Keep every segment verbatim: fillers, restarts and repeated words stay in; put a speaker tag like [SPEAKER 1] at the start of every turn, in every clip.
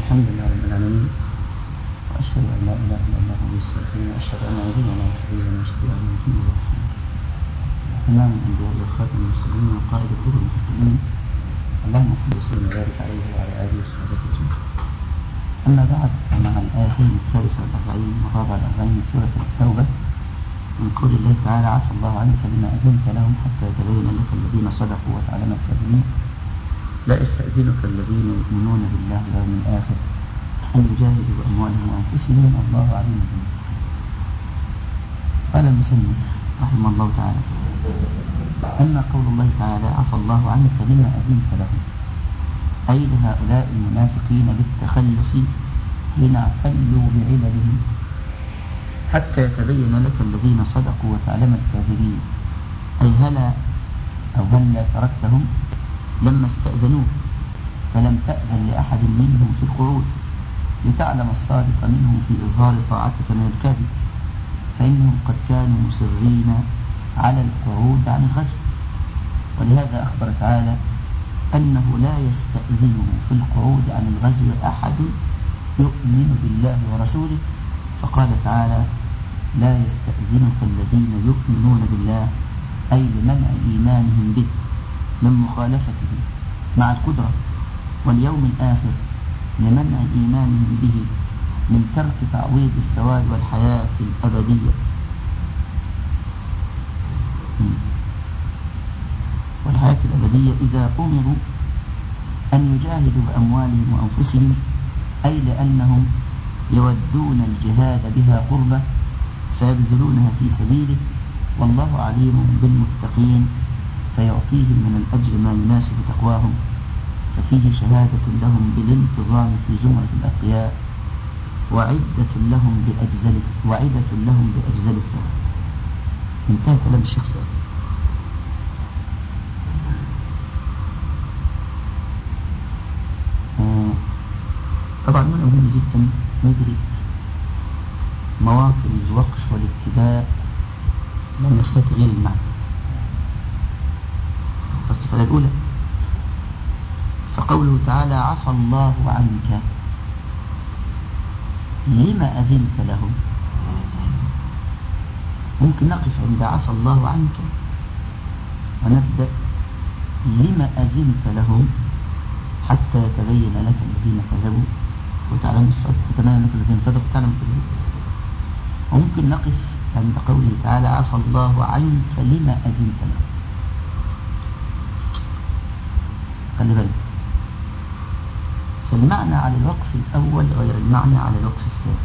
[SPEAKER 1] الحمد لله رب العالمين، وأشهد أن لا إله إلا الله ولي الصالحين، وأشهد أن نبينا وحبيبنا وشفيعنا محمد رسول الله إمام الأنبياء وخاتم المرسلين وقائد الغر المحتمين، اللهم صل وسلم وبارك عليه وعلى آله وصحبه أجمعين. أما بعد، فمع الآيتين الثالثة والأربعين والرابعة والأربعين من سورة التوبة من قول الله تعالى: عفى الله عنك لما أذنت لهم حتى يتبين لك الذين صدقوا وتعلم الكاذبين، لا يستأذنك الذين يؤمنون بالله واليوم الآخر أن يجاهدوا بأموالهم وأنفسهم والله عليم بالمتقين. قال المصنف رحمه الله تعالى: أما قول الله تعالى: عفى الله عنك لما أذنت لهم، أي لهؤلاء المنافقين بالتخلف حين اعتلوا بعللهم حتى يتبين لك الذين صدقوا وتعلم الكاذبين، أي هلا أو هلا تركتهم لما استأذنوك فلم تأذن لأحد منهم في القعود لتعلم الصادق منهم في إظهار طاعتك من الكاذب، فإنهم قد كانوا مصرين على القعود عن الغزو. ولهذا أخبر تعالى أنه لا يستأذنه في القعود عن الغزو أحد يؤمن بالله ورسوله، فقال تعالى: لا يستأذنك الذين يؤمنون بالله، أي لمنع إيمانهم به من مخالفته مع القدرة، واليوم الآخر لمنع إيمانهم به من ترك تعويض الثواب والحياة الأبدية والحياة الأبدية إذا أمروا أن يجاهدوا بأموالهم وأنفسهم، أي لأنهم يودون الجهاد بها قربة فيبذلونها في سبيله، والله عليم بالمتقين فيعطيهم من الأجر ما يناسب تقواهم، ففيه شهادة لهم بالانتظام في زمرة الأتقياء وعدة لهم بأجزل وعدة لهم بأجزل الثواب. انتهى كلام الشيخ الآتي. آه طبعا هنا مهم جدا ندرك مواطن الوقف والابتداء لأن فيها تغيير المعنى. الصفحة الأولى: فقوله تعالى: عفى الله عنك لما أذنت لهم، ممكن نقف عند عفى الله عنك ونبدأ لما أذنت لهم حتى يتبين لك الذين كذبوا وتعلم الصدق وتبين لك الذين صدقوا وتعلم الكذبين. وممكن نقف عند قوله تعالى: عفى الله عنك لما أذنت لهم. خلي بالك، فالمعنى على الوقف الأول غير المعنى على الوقف الثاني.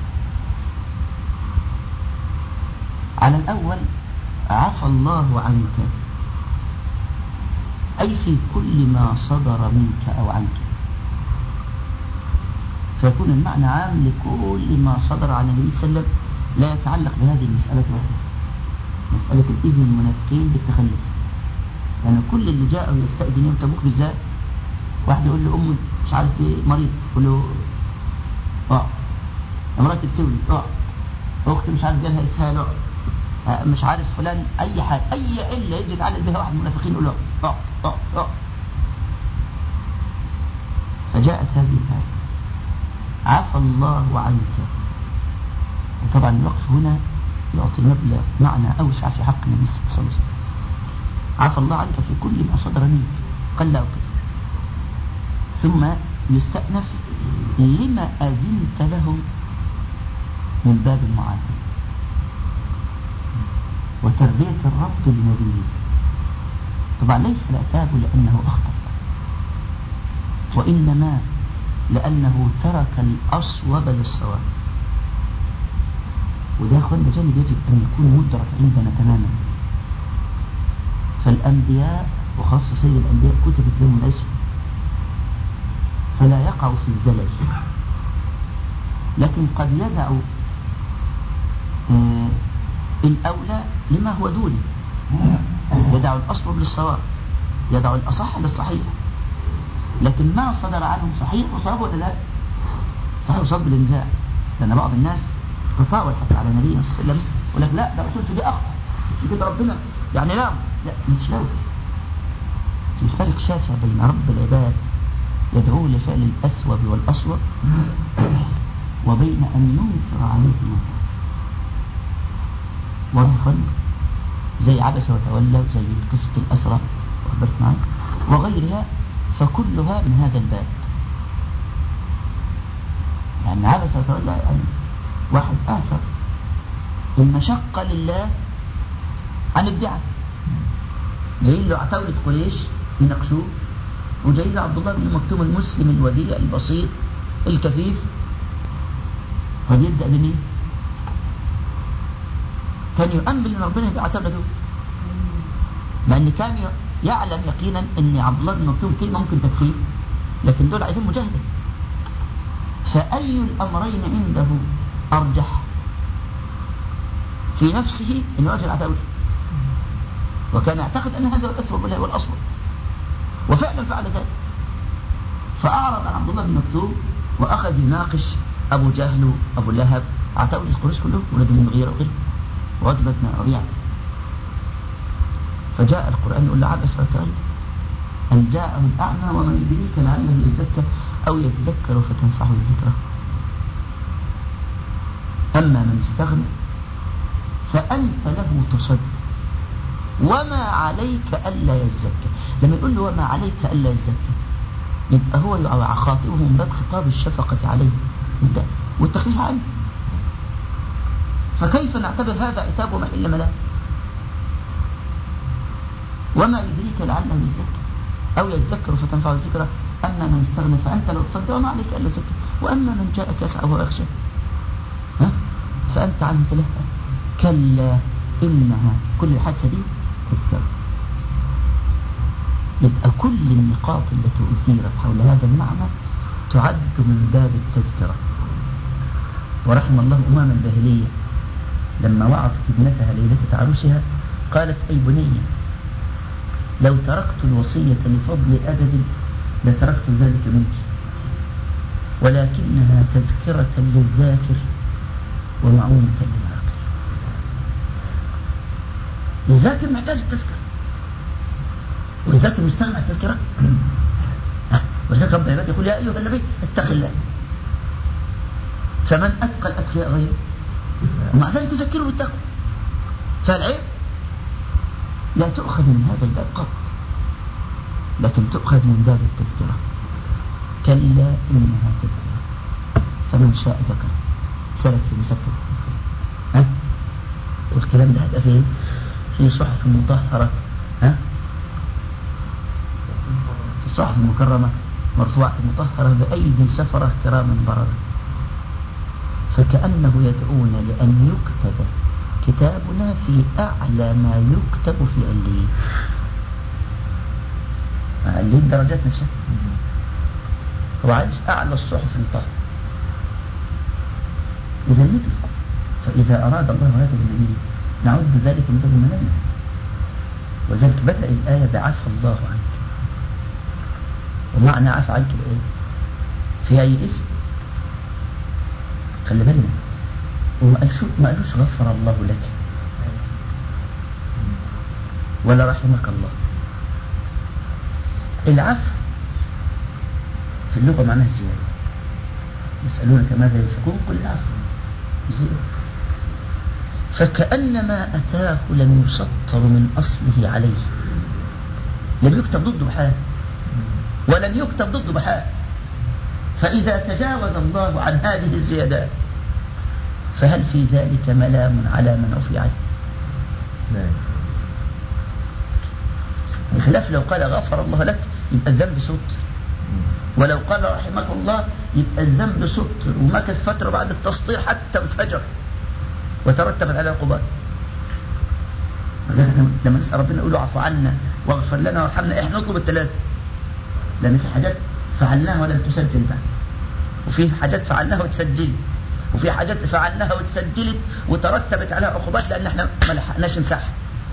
[SPEAKER 1] على الأول عفى الله عنك أي في كل ما صدر منك أو عنك، فيكون المعنى عام لكل ما صدر عن النبي صلى الله عليه وسلم، لا يتعلق بهذه المسألة وحده، مسألة الإذن المنافقين بالتخلف. لأن يعني كل اللي جاء يستأذن يوم تبوك بالذات، واحد يقول له أمي مش عارف ايه مريض، يقول له اه امرأتي بتولد، اه اختي مش عارف جالها اسهال، اه مش عارف فلان اي حاجه اي عله يجي يتعلق بها واحد من المنافقين يقول له اه اه اه فجاءت هذه الآية: عفى الله عنك. وطبعا الوقف هنا يعطي مبلغ معنى اوسع في حق النبي صلى الله عليه وسلم. عفى الله عنك في كل ما صدر منك قل او كثر. ثم يستأنف لما أذنت لهم من باب المعاتبة وتربية الرب لنبيه. طبعا ليس العتاب لأنه أخطأ، وإنما لأنه ترك الأصوب للصواب. وده أخوانا جانب يجب أن يكون مدرك عندنا تماما. فالأنبياء وخاصة سيد الأنبياء كتبت لهم الأسوأ فلا يقع في الزلل، لكن قد يدع آه الأولى لما هو دونه، يدع الأصوب للصواب، يدع الأصح للصحيح. لكن ما صدر عنهم صحيح وصواب ولا لا؟ صحيح وصواب بالنزاع. لأن بعض الناس تطاول حتى على النبي صلى الله عليه وسلم يقول لك لا ده رسول في دي أخطأ، في كده ربنا يعني لا لا مش لو. في فرق شاسع بين رب العباد يدعوه لفعل الأثوب والأصوب وبين أن ينكر عليه المنكر. واضح زي عبس وتولى زي قصة الأسرى واخبرت معي وغيرها، فكلها من هذا الباب. يعني عبس وتولى يعني واحد آثر المشقة لله عن الدعاء، جاي له عتاولة قريش يناقشوه، وجاي له عبد الله بن مكتوم المسلم الوديع البسيط الكفيف، فبيبدأ بمين؟ كان يؤمل ان ربنا يدعى عتاولة دول، مع ان كان يعلم يقينا ان عبد الله بن مكتوم كلمة ممكن تكفيه، لكن دول عايزين مجاهدة. فأي الأمرين عنده أرجح في نفسه أن يواجه العتاولة، وكان يعتقد أن هذا هو الأثوب والأصوب، وفعلا فعل ذلك. فأعرض عن عبد الله بن مكتوم وأخذ يناقش أبو جهل وأبو لهب عتاولة قريش كلهم، ولد من المغيرة وغيره وعتبة بن ربيعة. فجاء القرآن يقول له عبس وتولى أن جاءه الأعمى وما يدريك لعله يزكى أو يتذكر فتنفعه الذكرى. أما من استغنى فأنت له تصدق وما عليك ألا يزكى. لما يقول له وما عليك ألا يزكى يبقى هو خاطئه من باب خطاب الشفقة عليه والتخفيف عنه. فكيف نعتبر هذا عتاب وما إلا ملا؟ وما يدريك لعله يزكى أو يتذكر فتنفعه الذكرى. أما من استغنى فأنت لو تصدق وما عليك ألا يزكى. وأما من جاءك يسعى وهو يخشى ها فأنت عنه تلهى. كلا إنها كل الحادثة دي تذكرة. يبقى كل النقاط التي أثيرت حول هذا المعنى تعد من باب التذكرة. ورحم الله أمام الباهلية لما وعظت ابنتها ليلة عروسها قالت أي بني لو تركت الوصية لفضل أدب لتركت ذلك منك، ولكنها تذكرة للذاكر ومعونة للعاقل. الذاكر محتاج التذكرة، والذاكر مستمع التذكرة. ولذلك رب العباد يقول يا أيها النبي اتق الله. فمن أتقى الأتقياء غيره ومع ذلك يذكره بالتقوى. فالعيب لا تؤخذ من هذا الباب قط، لكن تؤخذ من باب التذكرة. كلا إنها تذكرة فمن شاء ذكر. سلك في مسكة التذكرة ها؟ والكلام ده هيبقى فين؟ في صحف مطهرة ها؟ في صحف مكرمة مرفوعة مطهرة بأيدي سفرة كراما بررة. فكأنه يدعونا لأن يكتب كتابنا في أعلى ما يكتب في عليين. عليين درجات نفسها، هو عايز أعلى الصحف المطهرة. إذا ندرك. فإذا أراد الله هذا النبي نعد ذلك من باب المنامة. وذلك بدأ الآية بعفى الله عنك. ومعنى عفى عنك بإيه؟ في أي اسم؟ خلي بالنا. وما قالش ما قالوش غفر الله لك ولا رحمك الله. العفو في اللغة معناه الزيادة. يسألونك ماذا ينفقون قل العفو زيادة. فكأنما أتاه لم يسطر من أصله عليه، لم يكتب ضده بحال ولن يكتب ضده بحال. فإذا تجاوز الله عن هذه الزيادات فهل في ذلك ملام على من عفي عنه؟ بخلاف لو قال غفر الله لك يبقى الذنب ستر، ولو قال رحمك الله يبقى الذنب ستر ومكث فترة بعد التسطير حتى انفجر وترتبت على عقوبات. لما نسأل ربنا نقول له عفو عنا واغفر لنا وارحمنا، احنا نطلب الثلاثة، لأن في حاجات فعلناها ولم تسجل بعد، وفي حاجات فعلناها وتسجلت، وفي حاجات فعلناها وتسجلت وترتبت عليها عقوبات لأن احنا ما لحقناش نمسحها.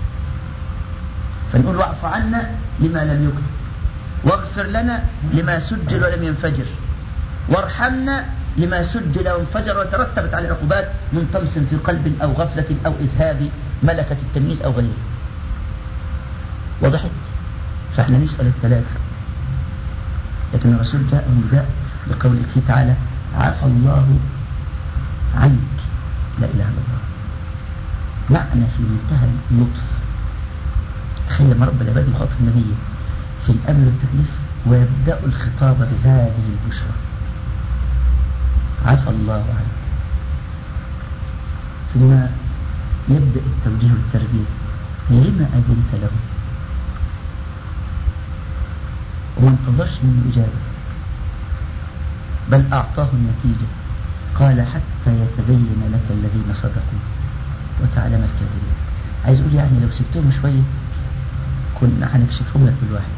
[SPEAKER 1] فنقول واعف عنا لما لم يكتب، واغفر لنا لما سجل ولم ينفجر، وارحمنا لما سجل وانفجر وترتبت على عقوبات من طمس في قلب أو غفلة أو إذهاب ملكة التمييز أو غيره. وضحت؟ فاحنا نسأل الثلاثة لكن الرسول جاء نداء بقوله تعالى عفى الله عنك لا إله إلا الله. معنى في منتهى اللطف. تخيل لما رب العباد يخاطب النبي في الأمر والتكليف ويبدأ الخطاب بهذه البشرى عفى الله عنك، ثم يبدأ التوجيه والتربية لما أذنت له، وما انتظرش منه إجابة بل أعطاه النتيجة. قال حتى يتبين لك الذين صدقوا وتعلم الكاذبين. عايز أقول يعني لو سبتهم شوية كنا هنكشفهم لك بالواحد،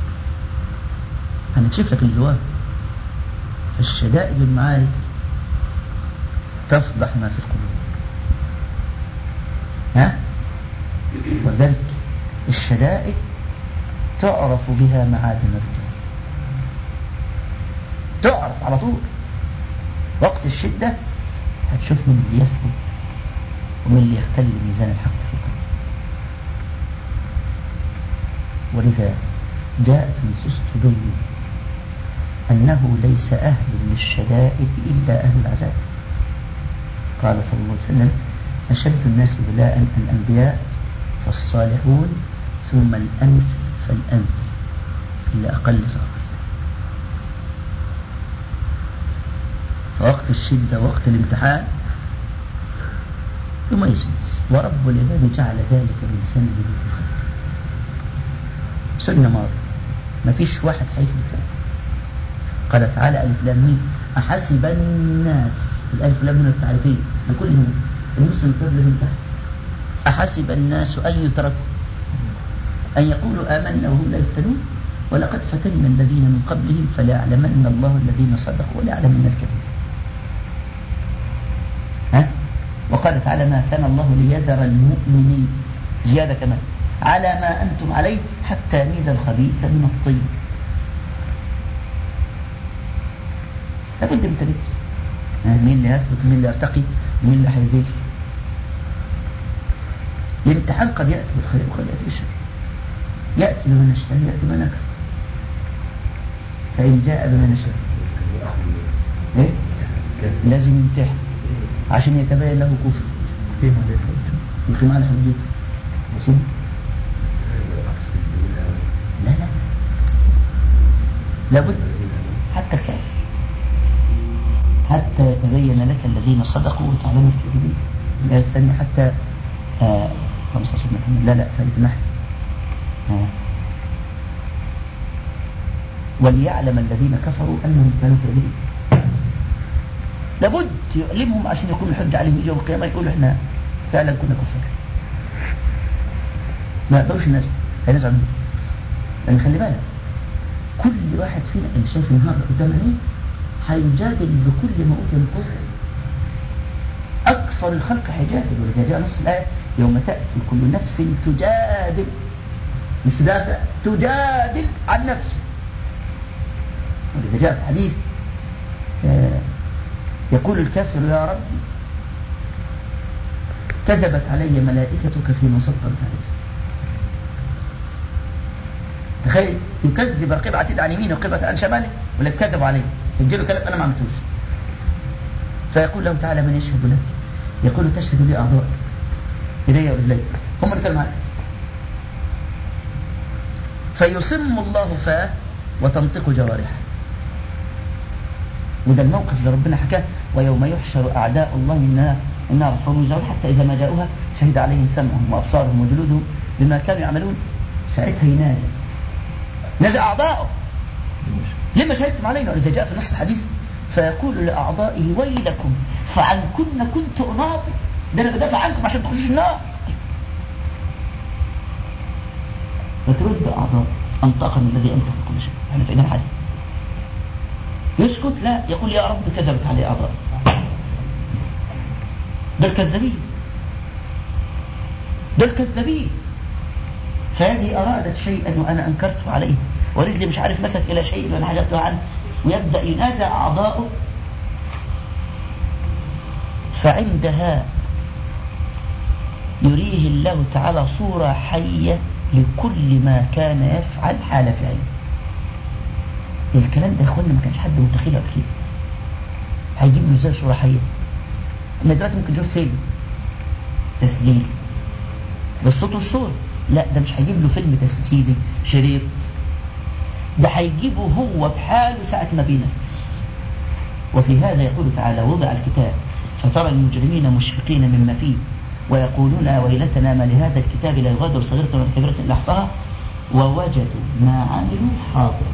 [SPEAKER 1] هنكشف لك الجواب. فالشدائد المعارك تفضح ما في القلوب، ها؟ وذلك الشدائد تعرف بها معادن الرجال، تعرف على طول. وقت الشدة هتشوف من اللي يثبت ومن اللي يختل ميزان الحق في قلبه. ولذا جاءت نصوص تبين أنه ليس أهل للشدائد إلا أهل العذاب. قال صلى الله عليه وسلم أشد الناس بلاء الأنبياء فالصالحون ثم الأمثل فالأمثل إلا أقل فأقل. فوقت الشدة وقت الامتحان يميز الناس، ورب العباد جعل ذلك من سنة في خلقه، سنة ماضي ما فيش واحد حيثبت. قال تعالى ألف لام ميم أحسب الناس، الألف لام ميم التعريفية لكل الناس، الناس المكتب لازم تحت. أحسب الناس أن يتركوا أن يقولوا آمنا وهم لا يفتنون ولقد فتنا الذين من قبلهم فليعلمن الله الذين صدقوا وليعلمن الكذبين. ها؟ وقال تعالى ما كان الله ليذر المؤمنين زيادة كمان على ما أنتم عليه حتى يميز الخبيث من الطيب. لابد من تمييز، مين اللي يثبت مين اللي يرتقي مين اللي هيذل. الامتحان قد يأتي بالخير وقد يأتي بالشر، يأتي بما نشتهي يأتي بما نكره. فإن جاء بما نشتهي إيه؟ لازم يمتحن عشان يتبين له كفر يقيم على حجته. لا لا لابد حتى الكافر حتى يتبين لك الذين صدقوا وتعلموا الكاذبين. الآية الثانية حتى آه خمسة عشر محمد لا لا فايت النحل آه. وليعلم الذين كفروا أنهم كانوا كاذبين. لابد يعلمهم عشان يكون الحج عليهم يوم القيامة يقولوا احنا فعلا كنا كفار. ما يقدروش الناس هينزعوا منه، لأن خلي بالك كل واحد فينا اللي شايف النهارده قدام عينيه هيجادل بكل ما أوتي من كفر. أكثر الخلق هيجادل، ولذا جاء نص الآية يوم تأتي كل نفس تجادل مش تدافع تجادل عن نفسه. ولذا جاء في حديث آه يقول الكافر يا ربي كذبت علي ملائكتك فيما صدقت عليه. تخيل يكذب القبعة عتيد عن يمينه وقبعة عن شماله ولا كذبوا عليه سجلوا كلام أنا ما عملتوش. فيقول له تعالى من يشهد لك؟ يقول تشهد لي أعضائي إيدي ورجلي هم اللي كانوا معك. فيصم الله فاه وتنطق جوارحه. وده الموقف اللي ربنا حكاه ويوم يحشر أعداء الله النار النار فهم حتى إذا ما جاءوها شهد عليهم سمعهم وأبصارهم وجلودهم بما كانوا يعملون. ساعتها ينازع نزع أعضاءه لما شهدتم علينا. ولذا جاء في نص الحديث فيقول لأعضائه ويلكم فعنكن كنت أناطق، ده أنا بدافع عنكم عشان تخرجوا النار. فترد أعضاء أنطقني الذي أنطق كل شيء احنا في إيدينا حاجة. يسكت لا يقول يا رب كذبت علي أعضاء. دول كذابين دول كذابين. فهذه أرادت شيئا وأنا أنكرته عليه ورجلي مش عارف مسك إلى شيء وأنا حجبته عنه ويبدأ ينازع أعضاؤه. فعندها يريه الله تعالى صورة حية لكل ما كان يفعل حال فعله.
[SPEAKER 2] الكلام ده يا اخوانا ما كانش حد متخيله قبل كده. هيجيب له ازاي صورة حية؟ احنا دلوقتي ممكن نشوف فيلم تسجيلي بالصوت والصورة، لا ده مش هيجيب له فيلم تسجيلي شريط، ده هيجيبه هو بحاله ساعة ما بينفس. وفي هذا يقول تعالى: وضع الكتاب فترى المجرمين مشفقين مما فيه ويقولون ويلتنا ما لهذا الكتاب لا يغادر صغيرة ولا كبيرة إلا أحصاها ووجدوا ما عملوا حاضرا.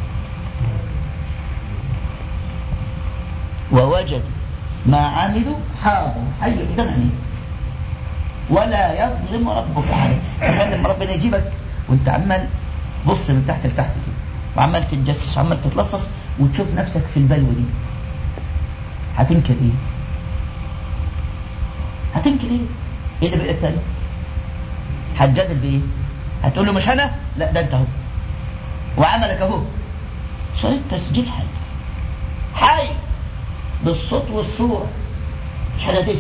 [SPEAKER 2] ووجدوا ما عملوا حاضرا، حي قدام عينيه، ولا يظلم ربك أحدا. تخيل لما ربنا يجيبك وانت عمال بص من تحت لتحت كده وعمال تتجسس وعمال تتلصص وتشوف نفسك في البلوة دي، هتنكر ايه؟ هتنكر ايه؟ ايه اللي بقى التاني؟ هتجادل بايه؟ هتقول له مش انا؟ لا ده انت اهو وعملك اهو. شريط تسجيل حي حي بالصوت والصورة، مش حاجة تفهم.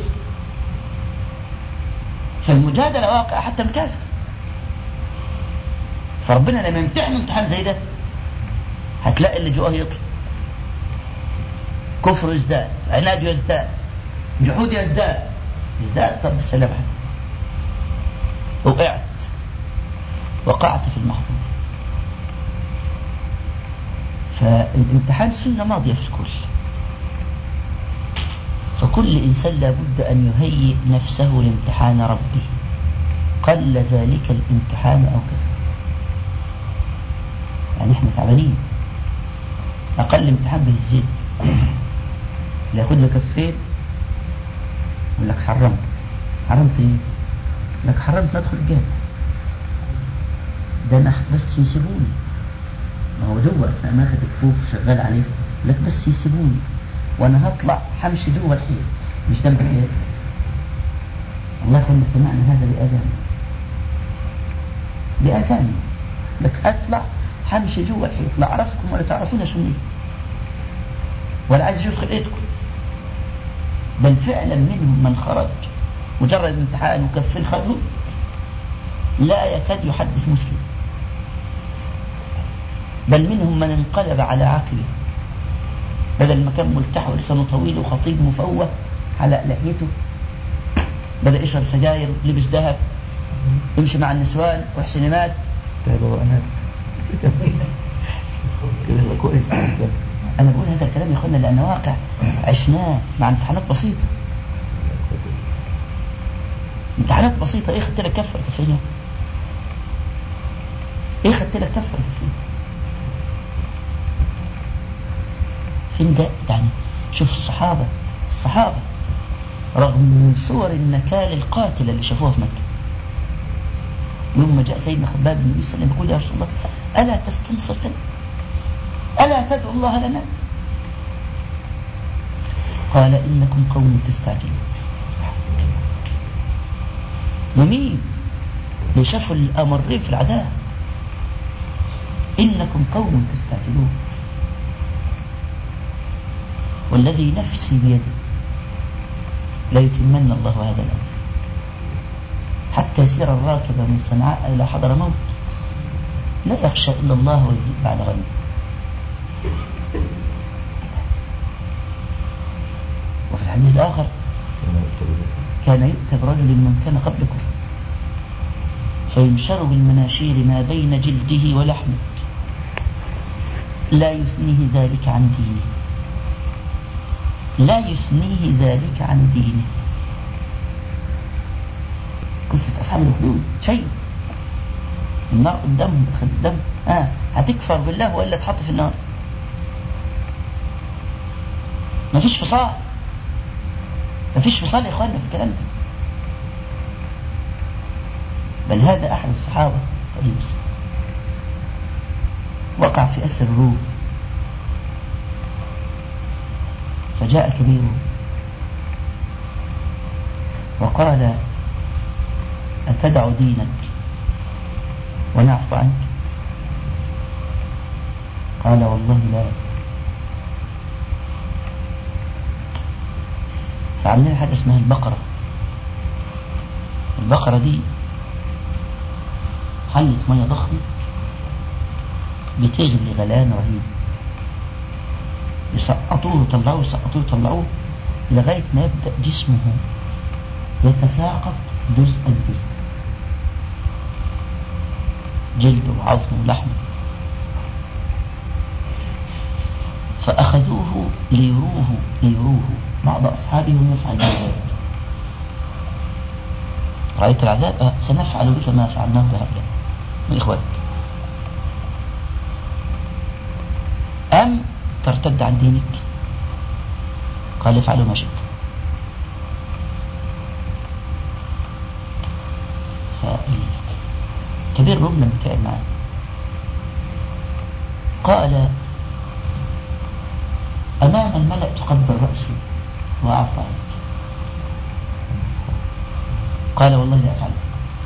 [SPEAKER 2] فالمجادلة واقع حتى مكافر. فربنا لما يمتحن امتحان زي ده هتلاقي اللي جواه يطلع، كفر يزداد، عناد يزداد، جحود يزداد يزداد. طب بالسلام عليكم، وقعت وقعت في المحظور. فالامتحان سنة ماضية في الكل، فكل إنسان لابد أن يهيئ نفسه لامتحان ربه، قل ذلك الامتحان أو كسر. يعني احنا تعبانين، أقل امتحان بالزين لا ياخد لك كفين يقول لك حرمت. حرمت ايه؟ لك حرمت ندخل الجنة. ده انا بس يسيبوني، ما هو جوه اثناء ما اخذ الكفوف شغال عليه، لك بس يسيبوني وانا هطلع حمشي جوه الحيط مش جنب الحيط. الله كنا سمعنا هذا بأذان بأذان لك اطلع حمشي جوه الحيط، لا اعرفكم ولا تعرفون شنو ولا عايز اشوف خلقتكم. بل فعلا منهم من خرج مجرد امتحان وكفين خده لا يكاد يحدث مسلم، بل منهم من انقلب على عقله، بدل ما كان ملتحى ولسانه طويل وخطيب مفوه على لحيته بدأ يشرب سجاير لبس ذهب يمشي مع النسوان وحسينمات. طيب انا كده كويس. انا بقول هذا الكلام يا اخوانا لانه واقع عشناه مع امتحانات بسيطه. امتحانات بسيطه ايه خدت لك كفر كفين؟ ايه خدت لك كفر كفين؟ فين ده؟ يعني شوف الصحابه الصحابه رغم من صور النكال القاتله اللي شافوها في مكه، يوم ما جاء سيدنا خباب النبي صلى الله عليه وسلم يقول: يا رسول الله الا تستنصر لنا؟ الا تدعو الله لنا؟ قال: انكم قوم تستعجلون. ومين اللي شافوا الامرين في العذاب؟ انكم قوم تستعجلون والذي نفسي بيده لا يتمنى الله هذا الامر حتى يسير الراكب من صنعاء الى حضرموت لا يخشى الا الله والذئب بعد غنم. وفي الحديث الآخر: كان يؤتى برجل من كان قبلكم فينشر بالمناشير ما بين جلده ولحمه لا يثنيه ذلك عن دينه لا يثنيه ذلك عن دينه. قصة أصحاب الأخدود شيء، النار قدامهم قدام آه هتكفر بالله وإلا تحط في النار. ما فيش فصال، ما فيش فصال يا إخواننا في الكلام ده. بل هذا أحد الصحابة قريبس وقع في أسر الروم فجاء كبيره وقال: أتدع دينك ونعفو عنك؟ قال: والله لا. فعملنا حاجة اسمها البقرة. البقرة دي حلة مية ضخمة بتغلي غليان رهيب يسقطوه ويطلعوه يسقطوه ويطلعوه لغاية ما يبدأ جسمه يتساقط جزءا جزءا، جلده وعظمه ولحمه. فأخذوه ليروه ليروه بعض أصحابهم يفعل ذلك. رأيت العذاب؟ سنفعل بك ما فعلناه بهؤلاء من إخوانك. أم ترتد عن دينك؟ قال افعلوا ما شئت. فكبير الروم لما تعب معه قال أمام الملأ تقبل رأسي وأعفو عنك. قال والله لا أفعل.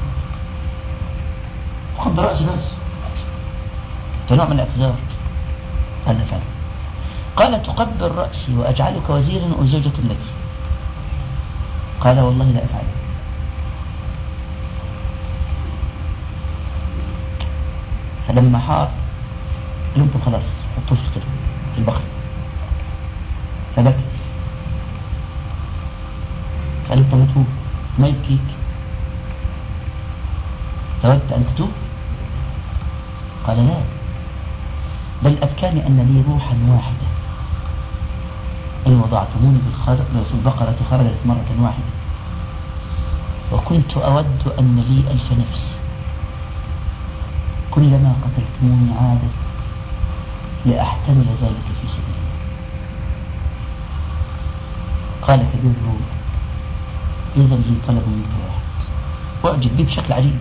[SPEAKER 2] تقبل رأسي بس كنوع من الاعتذار. قال لا أفعل. قال تقبل رأسي وأجعلك وزيرا وزوجة لك. قال والله لا أفعل. فلما حار قال لهم طب خلاص حطوه في في البقر. فبكى. فقال له طب توب ما يبكيك؟ تود أن تتوب؟ قال لا، بل أبكاني أن لي روحا واحدة إن وضعتموني في البقرة خرجت مرة واحدة، وكنت أود أن لي ألف نفس، كلما قتلتموني عادت لأحتمل ذلك في سبيل الله. قال كبير الروم إذا لي طلب منك واحد، وأعجب به بشكل عجيب،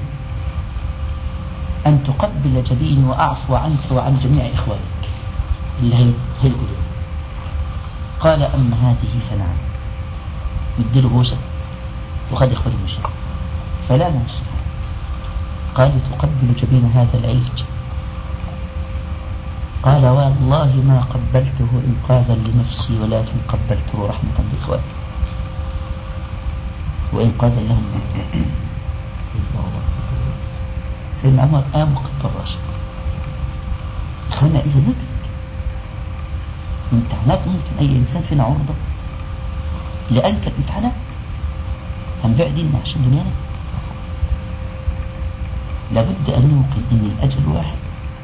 [SPEAKER 2] أن تقبل جبيني وأعفو عنك وعن جميع إخوانك اللي هي هي القلوب. قال أما هذه فنعم، مديله بوسة وقد إخواني مشي فلا ننصح. قال تقبل جبين هذا العيج؟ قال والله ما قبلته إنقاذا لنفسي ولكن قبلته رحمة بإخواني وإنقاذا لهم من سيدنا عمر قام وقبل راسه. إخوانا إذا ندرك امتحانات ممكن أي إنسان فينا عرضة لأنك الامتحانات هنبيع ديننا عشان دنيانا. لابد أن نوقن أن الأجل واحد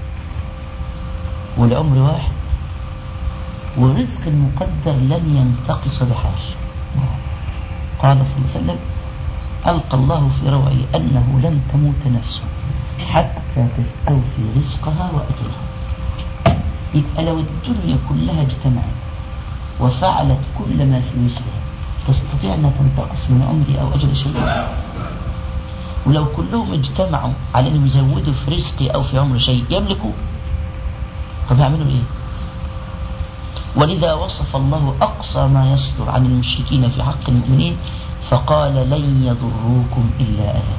[SPEAKER 2] والعمر واحد ورزق مقدر لن ينتقص بحاجة. قال صلى الله عليه وسلم ألقى الله في روعي أنه لن تموت نفس حتى تستوفي رزقها وأجلها. يبقى لو الدنيا كلها اجتمعت وفعلت كل ما في وسعها تستطيع أن تنتقص من عمري أو أجل شيء؟ ولو كلهم اجتمعوا على أن يزودوا في رزقي أو في عمر شيء يملكوا، طب يعملوا إيه؟ ولذا وصف الله أقصى ما يصدر عن المشركين في حق المؤمنين فقال لن يضروكم إلا أذى.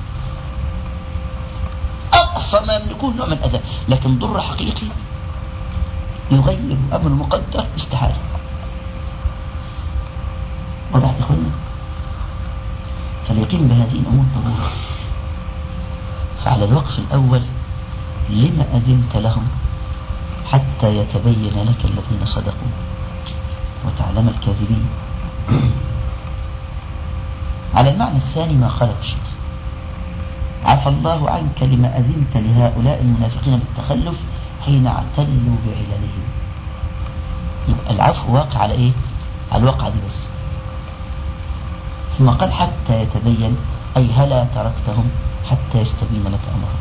[SPEAKER 2] أقصى ما يملكون نوع من أذى، لكن ضر حقيقي يغير أمر مقدر استحالة. وضع إخوانا فاليقين بهذه الأمور ضرورة. فعلى الوقف الأول لما أذنت لهم حتى يتبين لك الذين صدقوا وتعلم الكاذبين. على المعنى الثاني ما قاله الشيخ عفى الله عنك لما أذنت لهؤلاء المنافقين بالتخلف حين اعتلوا بعللهم. يبقى العفو واقع على إيه؟ على الواقع دي بس. ثم قال حتى يتبين أي هلا تركتهم حتى يستبين لك أمرهم.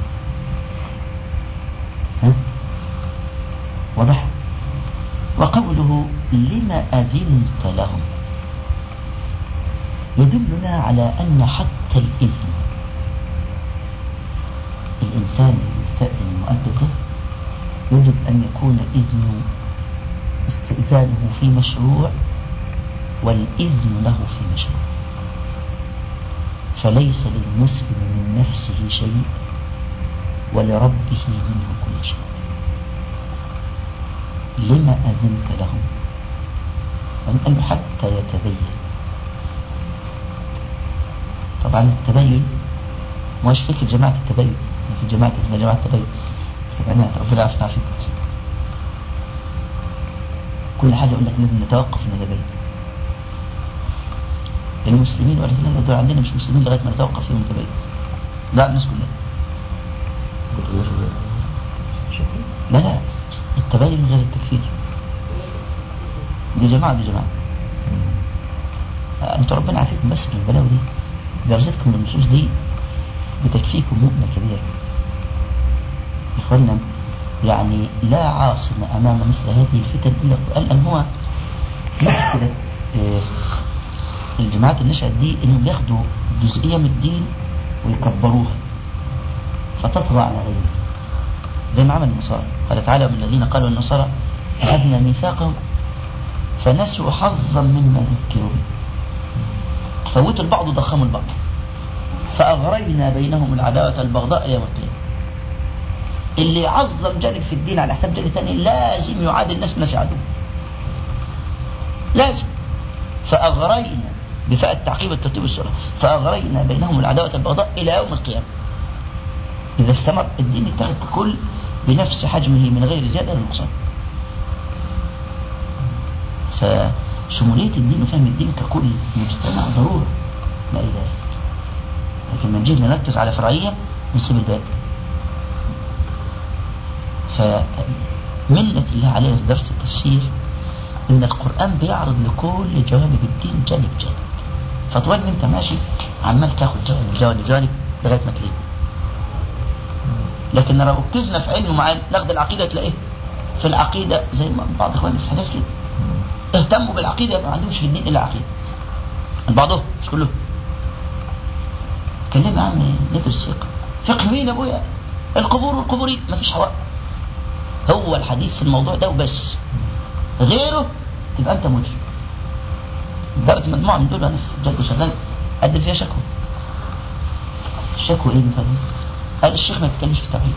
[SPEAKER 2] ها؟ واضح؟ وقوله لما أذنت لهم يدلنا على أن حتى الإذن الإنسان اللي يستأذن المؤدب ده يجب أن يكون إذن استئذانه في مشروع والإذن له في مشروع. فليس للمسلم من نفسه شيء ولربه منه كل شيء. لما أذنت لهم أن حتى يتبين. طبعا التبين مش فكر جماعة التبين، في جماعة اسمها جماعة التبين سمعناها ربنا عافنا فيكم. كل حاجة يقول لك لازم نتوقف الندبين. المسلمين ولا لا دول عندنا مش مسلمين لغاية ما نتوقف فيهم الندبين. لا الناس كلها. لا لا التبين غير التكفير. دي جماعة دي جماعة. انتوا ربنا عافيكم بس من البلاوي دي. درستكم النصوص دي بتكفيكم مؤنة كبيرة. إخواننا يعني لا عاصم أمام مثل هذه الفتن إلا القرآن. لأن هو مشكلة الجماعات النشأة دي إنهم ياخدوا جزئية من الدين ويكبروها فتطغى على غيره، زي ما عمل النصارى. قال تعالى: من الذين قالوا النصارى أخذنا ميثاقهم فنسوا حظا مما ذكروا به فوتوا البعض وضخموا البعض فأغرينا بينهم العداوة البغضاء يوم القيامة. اللي يعظم جانب في الدين على حساب جانب ثاني لازم يعادل الناس بناس يعادون، لازم. فأغرينا بفاء التعقيب الترتيب السرعة، فأغرينا بينهم العداوة البغضاء إلى يوم القيامة. إذا استمر الدين يتخذ ككل بنفس حجمه من غير زيادة ولا نقصان. فشمولية الدين وفهم الدين ككل مجتمع ضرورة لا إله. لكن من جهة نركز على فرعية نسيب الباب. فمنة الله علينا في درس التفسير إن القرآن بيعرض لكل جوانب الدين جانب جانب، فطوال ما أنت ماشي عمال تاخد جوانب جوانب جوانب لغاية ما تلاقيه. لكن لو ركزنا في علم معين ناخد العقيدة تلاقيه في العقيدة زي ما بعض إخواني في الحديث كده اهتموا بالعقيدة ما عندهمش في الدين إلا عقيدة. بعضهم مش كلهم. كلمة عم ندرس فقه. فقه مين يا أبويا؟ القبور والقبورين. ما فيش هواء. هو الحديث في الموضوع ده وبس، غيره تبقى أنت مجرم. درت مجموعة من دول أنا في جد شغال أقدم فيها شكوى. الشكوى إيه مثلا؟ قال الشيخ ما يتكلمش في التوحيد.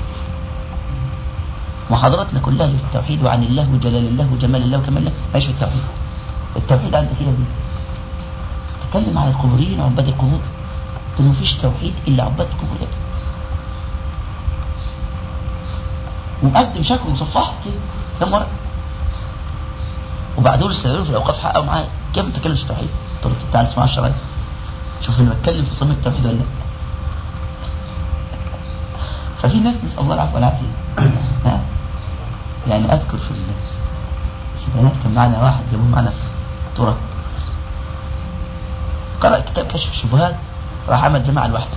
[SPEAKER 2] محاضراتنا كلها في التوحيد وعن الله وجلال الله وجمال الله وكمال الله، ماشي في التوحيد. التوحيد عندك هي دي. تتكلم عن القبورين وعباد القبور، قلت له مفيش توحيد إلا عباد القبور. ومقدم شكوى مصفحة كده كم ورقة، وبعدين السيارين في الأوقاف حققوا معايا كيف بتتكلم في التوحيد؟ طب تعال اسمع الشرعية شوف اللي بتكلم في صميم التوحيد ولا لا. ففي ناس نسأل الله العفو والعافية. يعني أذكر في السبعينات كان معنا واحد جابوه معنا في ترى قرأ كتاب كشف الشبهات، راح عمل جماعة لوحده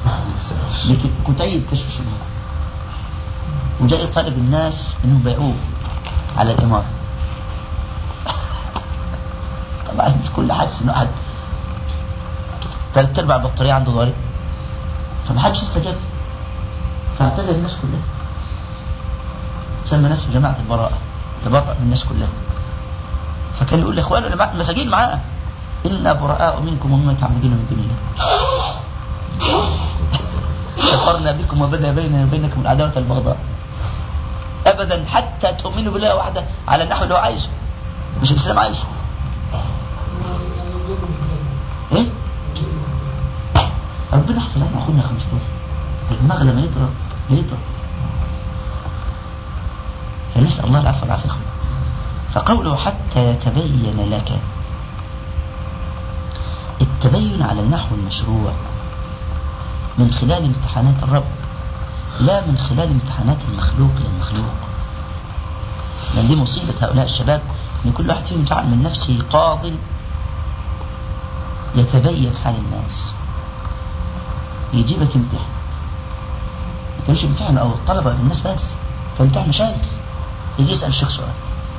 [SPEAKER 2] كتيب كشف الشبهات، وجاي طالب الناس انهم بيعوه على الإمارة. طبعا الكل حاسس انه احد ثلاث ارباع البطارية عنده ضارب، فمحدش استجاب، فاعتذر الناس كلها. سمى نفسه جماعة البراءة، تبرأ من الناس كلها. فكان يقول لاخوانه المساجين معاه: إنا براء منكم ومما تعبدون من دون الله كفرنا بكم وبدا بيننا وبينكم العداوة البغضاء أبدا حتى تؤمنوا بالله وحده على النحو اللي هو عايزه، مش الإسلام عايزه. إيه؟ ربنا يحفظ لنا أخونا خمستاشر الدماغ لما يضرب يضرب. فنسأل الله العفو والعافية. فقوله حتى يتبين لك، التبين على النحو المشروع من خلال امتحانات الرب، لا من خلال امتحانات المخلوق للمخلوق. لأن دي مصيبة هؤلاء الشباب، ان كل واحد فيهم جعل من نفسه قاض يتبين حال الناس. يجيبك امتحان، ما كانش امتحان او الطلبة الناس بس، كان امتحان مشايخ. يجي يسأل الشيخ سؤال،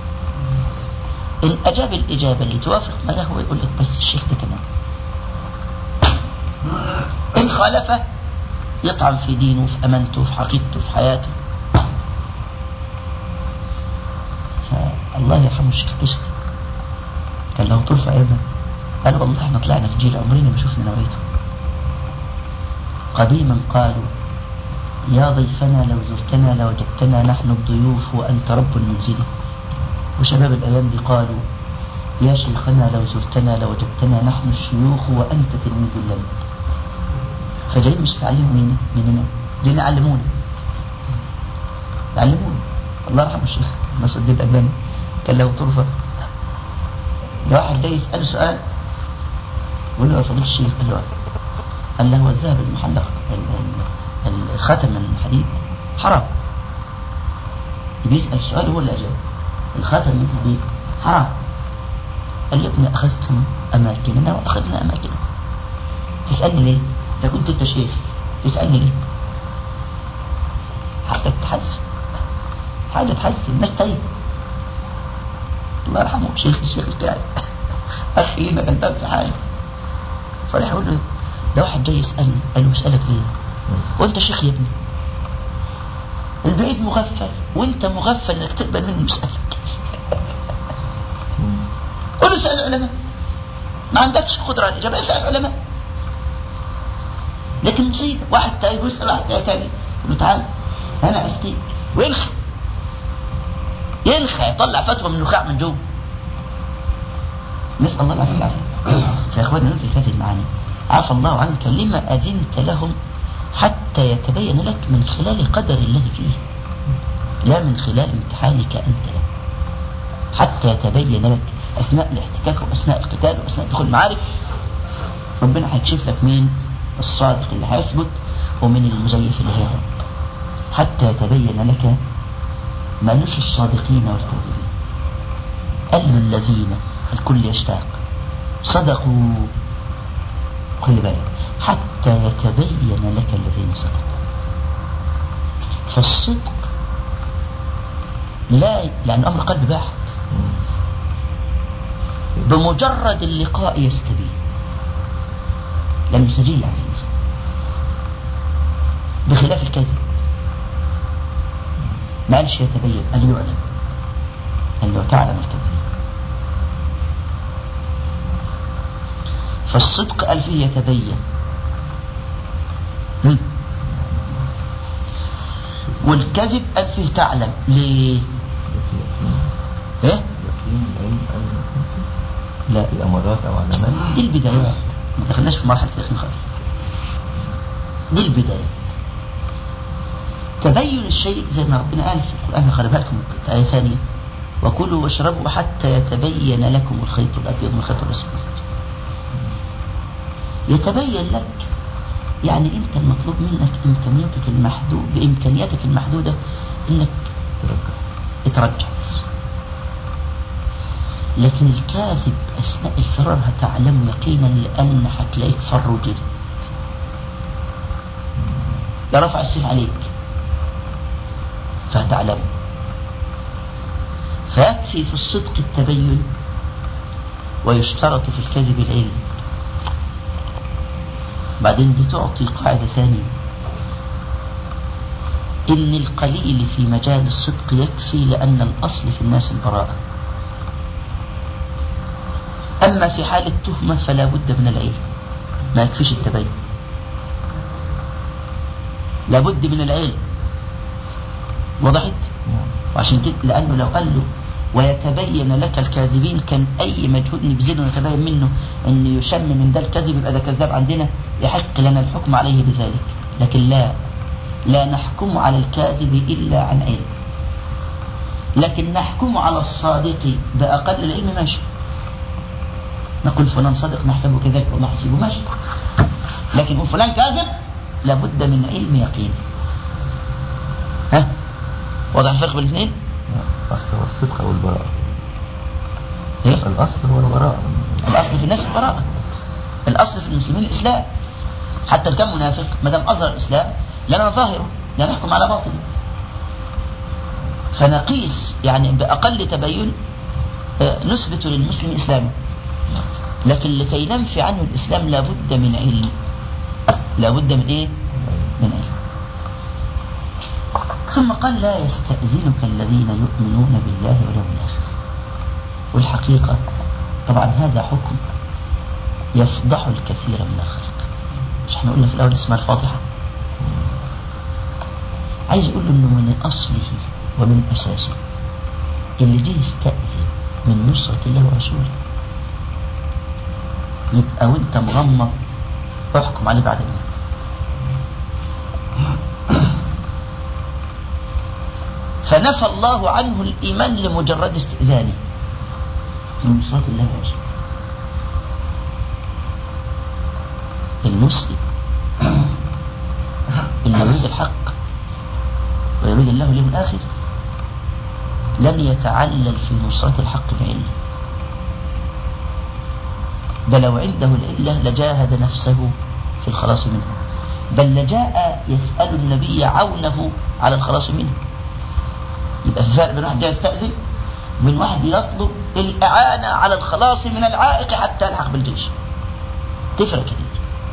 [SPEAKER 2] إن أجاب الإجابة اللي توافق ما هو يقول لك بس الشيخ ده تمام. إن خالفه يطعن في دينه في أمانته في حقيقته في حياته. فالله يرحمه الشيخ كشت كان له طول في عيبه، قال والله احنا طلعنا في جيل عمرنا ما شفنا نوعيته. قديما قالوا يا ضيفنا لو زرتنا لوجدتنا نحن الضيوف وأنت رب المنزل. وشباب الأيام دي قالوا يا شيخنا لو زرتنا لوجدتنا نحن الشيوخ وأنت تلميذ لنا. فجايين مش تعلموا مين مننا، جايين يعلمونا يعلمونا. الله يرحمه الشيخ ناصر الدين الألباني كان له طرفة. لو واحد جاي يسأله سؤال يقول له يا فضيلة الشيخ، قال له قال له هو الذهب المحلق الخاتم من الحديد حرام. بيسأل السؤال هو اللي أجاب، الخاتم من الحديد حرام. قال له ابني أخذتم أماكننا وأخذنا أماكننا، تسألني ليه؟ إذا كنت أنت شيخ تسألني ليه؟ حاجة تحزن، حاجة تحزن الناس. طيب الله يرحمه شيخ الشيخ الكاعي أخي لنا غلبان في حاجة، فرح يقول له ده واحد جاي يسألني. قال له اسألك ليه؟ وانت شيخ يا ابني، البعيد مغفل وانت مغفل انك تقبل مني مسألك. قل له اسأل العلماء، ما عندكش قدرة على الإجابة اسأل العلماء. لكن مصيبة واحد تاني يسأل واحد تاني يقول له تعال أنا أفتيك، ويلخى يلخى يطلع فتوى من نخاع من جوه. نسأل الله العافية يا إخواننا. نقول هذه المعاني عفى الله عنك لما أذنت لهم حتى يتبين لك من خلال قدر الله فيه، لا من خلال امتحانك أنت له. حتى يتبين لك أثناء الاحتكاك وأثناء القتال وأثناء دخول المعارك، ربنا هيكشف لك مين الصادق اللي هيثبت ومن المزيف اللي هيهرب، حتى يتبين لك مالوش الصادقين والكاذبين. قال الذين الكل يشتاق صدقوا، خلي بالك، حتى يتبين لك الذين صدقوا. فالصدق لا لأن أمر قلب باحت، بمجرد اللقاء يستبين، لأنه سجل على الإنسان، بخلاف الكذب ما قالش يتبين، قال يعلم، قال له تعلم الكذب. فالصدق قال فيه يتبين، والكذب قال فيه تعلم. ليه؟ ايه؟ لا
[SPEAKER 3] الأمارات أو علامات،
[SPEAKER 2] دي البدايات، ما دخلناش في مرحلة اليقين خالص، دي البدايات. تبين الشيء زي ما ربنا قال في القرآن، خلي لكم في آية ثانية، وكلوا واشربوا حتى يتبين لكم الخيط الأبيض من الخيط الأسود. يتبين لك يعني انت المطلوب منك امكانياتك المحدود بامكانياتك المحدودة انك ترجع بس. لكن الكاذب اثناء الفرار هتعلم يقينا لان هتلاقيك فر وجري، لا رفع السيف عليك فهتعلم. فيكفي في الصدق التبين، ويشترط في الكذب العلم. بعدين دي تعطي قاعدة ثانية، إن القليل في مجال الصدق يكفي، لأن الأصل في الناس البراءة. أما في حال التهمة فلا بد من العلم، ما يكفيش التبين، لا بد من العلم. وضحت؟ وعشان كده لأنه لو قال له ويتبين لك الكاذبين، كان أي مجهود نبذله نتبين منه أن يشم من ده الكذب يبقى ده كذاب عندنا، يحق لنا الحكم عليه بذلك. لكن لا لا نحكم على الكاذب إلا عن علم، لكن نحكم على الصادق بأقل العلم ماشي. نقول فلان صادق نحسبه كذلك وما حسبه ماشي، لكن نقول فلان كاذب لابد من علم يقين. ها وضع الفرق بين الاثنين؟
[SPEAKER 3] الأصل هو الصدق أو البراءة.
[SPEAKER 2] إيه؟
[SPEAKER 3] الأصل هو البراءة.
[SPEAKER 2] الأصل في الناس البراءة، الأصل في المسلمين الإسلام. حتى الكم منافق ما دام أظهر الإسلام لنا ظاهره، لا نحكم على باطله. فنقيس يعني بأقل تبين نثبت للمسلم إسلامه، لكن لكي ننفي عنه الإسلام لابد من علم، لابد من إيه؟ من علم. ثم قال لا يستأذنك الذين يؤمنون بالله واليوم الآخر. والحقيقة طبعا هذا حكم يفضح الكثير من الخلق. مش احنا قلنا في الأول اسمها الفاضحة؟ عايز يقول انه من أصله ومن أساسه اللي جه يستأذن من نصرة الله ورسوله، يبقى وانت مغمض احكم عليه بعد الموت. فنفى الله عنه الإيمان لمجرد استئذانه من صوت الله عز المسلم اللي يريد الحق ويريد الله اليوم الآخر لن يتعلل في نصرة الحق بعلم، بل لو عنده العلة لجاهد نفسه في الخلاص منها، بل لجاء يسأل النبي عونه على الخلاص منه. يبقى في فرق بين واحد يستأذن ومن واحد يطلب الإعانة على الخلاص من العائق حتى يلحق بالجيش، تفرق كتير.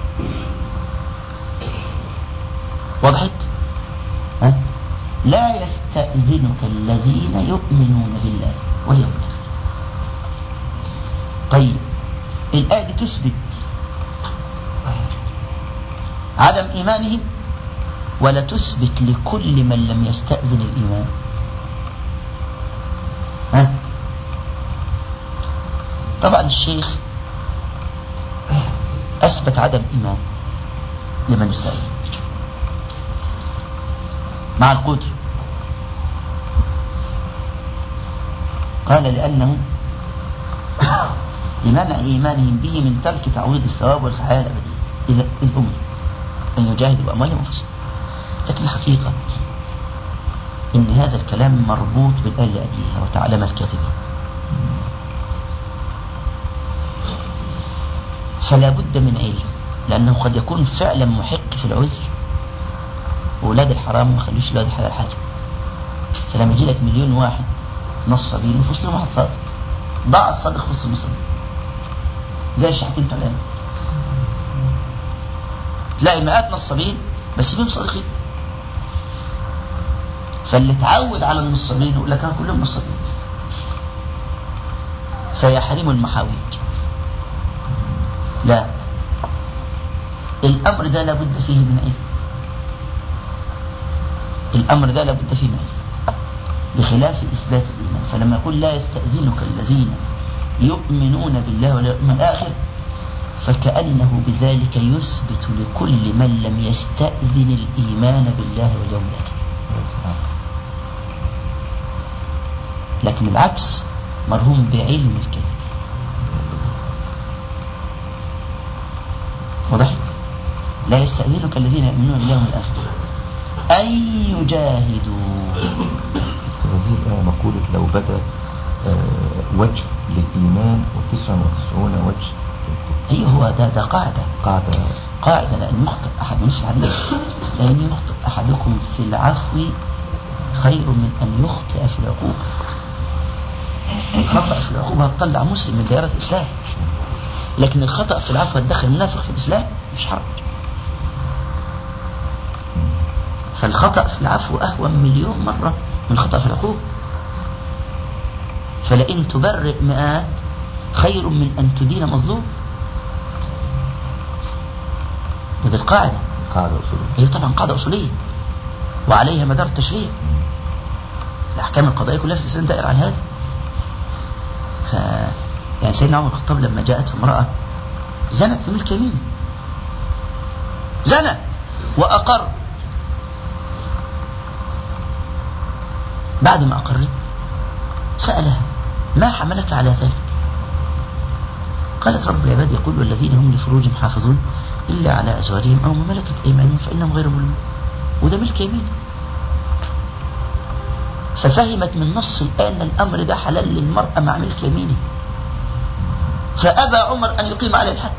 [SPEAKER 2] وضحت؟ ها؟ لا يستأذنك الذين يؤمنون بالله واليوم الآخر. طيب الآية دي تثبت عدم إيمانهم ولا تثبت لكل من لم يستأذن الإيمان؟ ها؟ طبعا الشيخ أثبت عدم إيمان لمن استأذن مع القدر، قال لأنه لمنع إيمانهم به من ترك تعويض الثواب والحياة الأبدية إذا إذ أمر أن يجاهدوا بأموالهم وأنفسهم. لكن الحقيقة إن هذا الكلام مربوط بالآية اللي قبلها وتعلم الكاذبين، فلا بد من علم، لأنه قد يكون فعلا محق في العذر، وولاد الحرام ما خلوش ولاد الحلال حاجة. فلما يجي لك مليون واحد نصابين وفي وسطهم واحد صادق، ضاع الصادق في وسط النصابين زي الشحاتين بتوع الأيام. تلاقي مئات نصابين بس فيهم صادقين، فاللي اتعود على النصابين يقول لك كلهم نصابين فيحرم المحاويج. لا، الأمر ده لابد فيه من علم، الأمر ده لابد فيه من علم بخلاف إثبات الإيمان. فلما يقول لا يستأذنك الذين يؤمنون بالله واليوم الآخر فكأنه بذلك يثبت لكل من لم يستأذن الإيمان بالله واليوم الآخر. لكن العكس مرهون بعلم الكذب. وضحك؟ لا يستأذنك الذين يؤمنون بالله واليوم الآخر أن يجاهدوا.
[SPEAKER 3] هذه الآية مقولة لو بدأ آه وجه للإيمان وتسعة وتسعون وجه.
[SPEAKER 2] أيه هو ده ده قاعدة
[SPEAKER 3] قاعدة
[SPEAKER 2] قاعدة لأن يخطئ أحد من الحديث، لأن يخطئ أحدكم في العفو خير من أن يخطئ في العقوبة. الخطأ في العقوبة هتطلع مسلم من دائرة الإسلام، لكن الخطأ في العفو هتدخل منافق في الإسلام، مش حرج. فالخطأ في العفو أهون مليون مرة من الخطأ في العقوبة. فلئن تبرئ مئات خير من أن تدين مظلوم. وذي القاعدة
[SPEAKER 3] قاعدة أصولية.
[SPEAKER 2] هي طبعا قاعدة أصولية وعليها مدار التشريع. الأحكام القضائية كلها في الإسلام دائرة على هذا. ف يعني سيدنا عمر الخطاب لما جاءته امرأة زنت بملك يمينه، زنت وأقر، بعد ما أقرت سألها ما حملك على ذلك؟ قالت رب العباد يقول والذين هم لفروجهم حافظون إلا على أزواجهم أو ما ملكت أيمانهم فإنهم غير ملومون، وده ملك يمين. ففهمت من نص الآية أن الأمر ده حلال للمرأة مع ملك يمينه، فأبى عمر أن يقيم عليه الحد.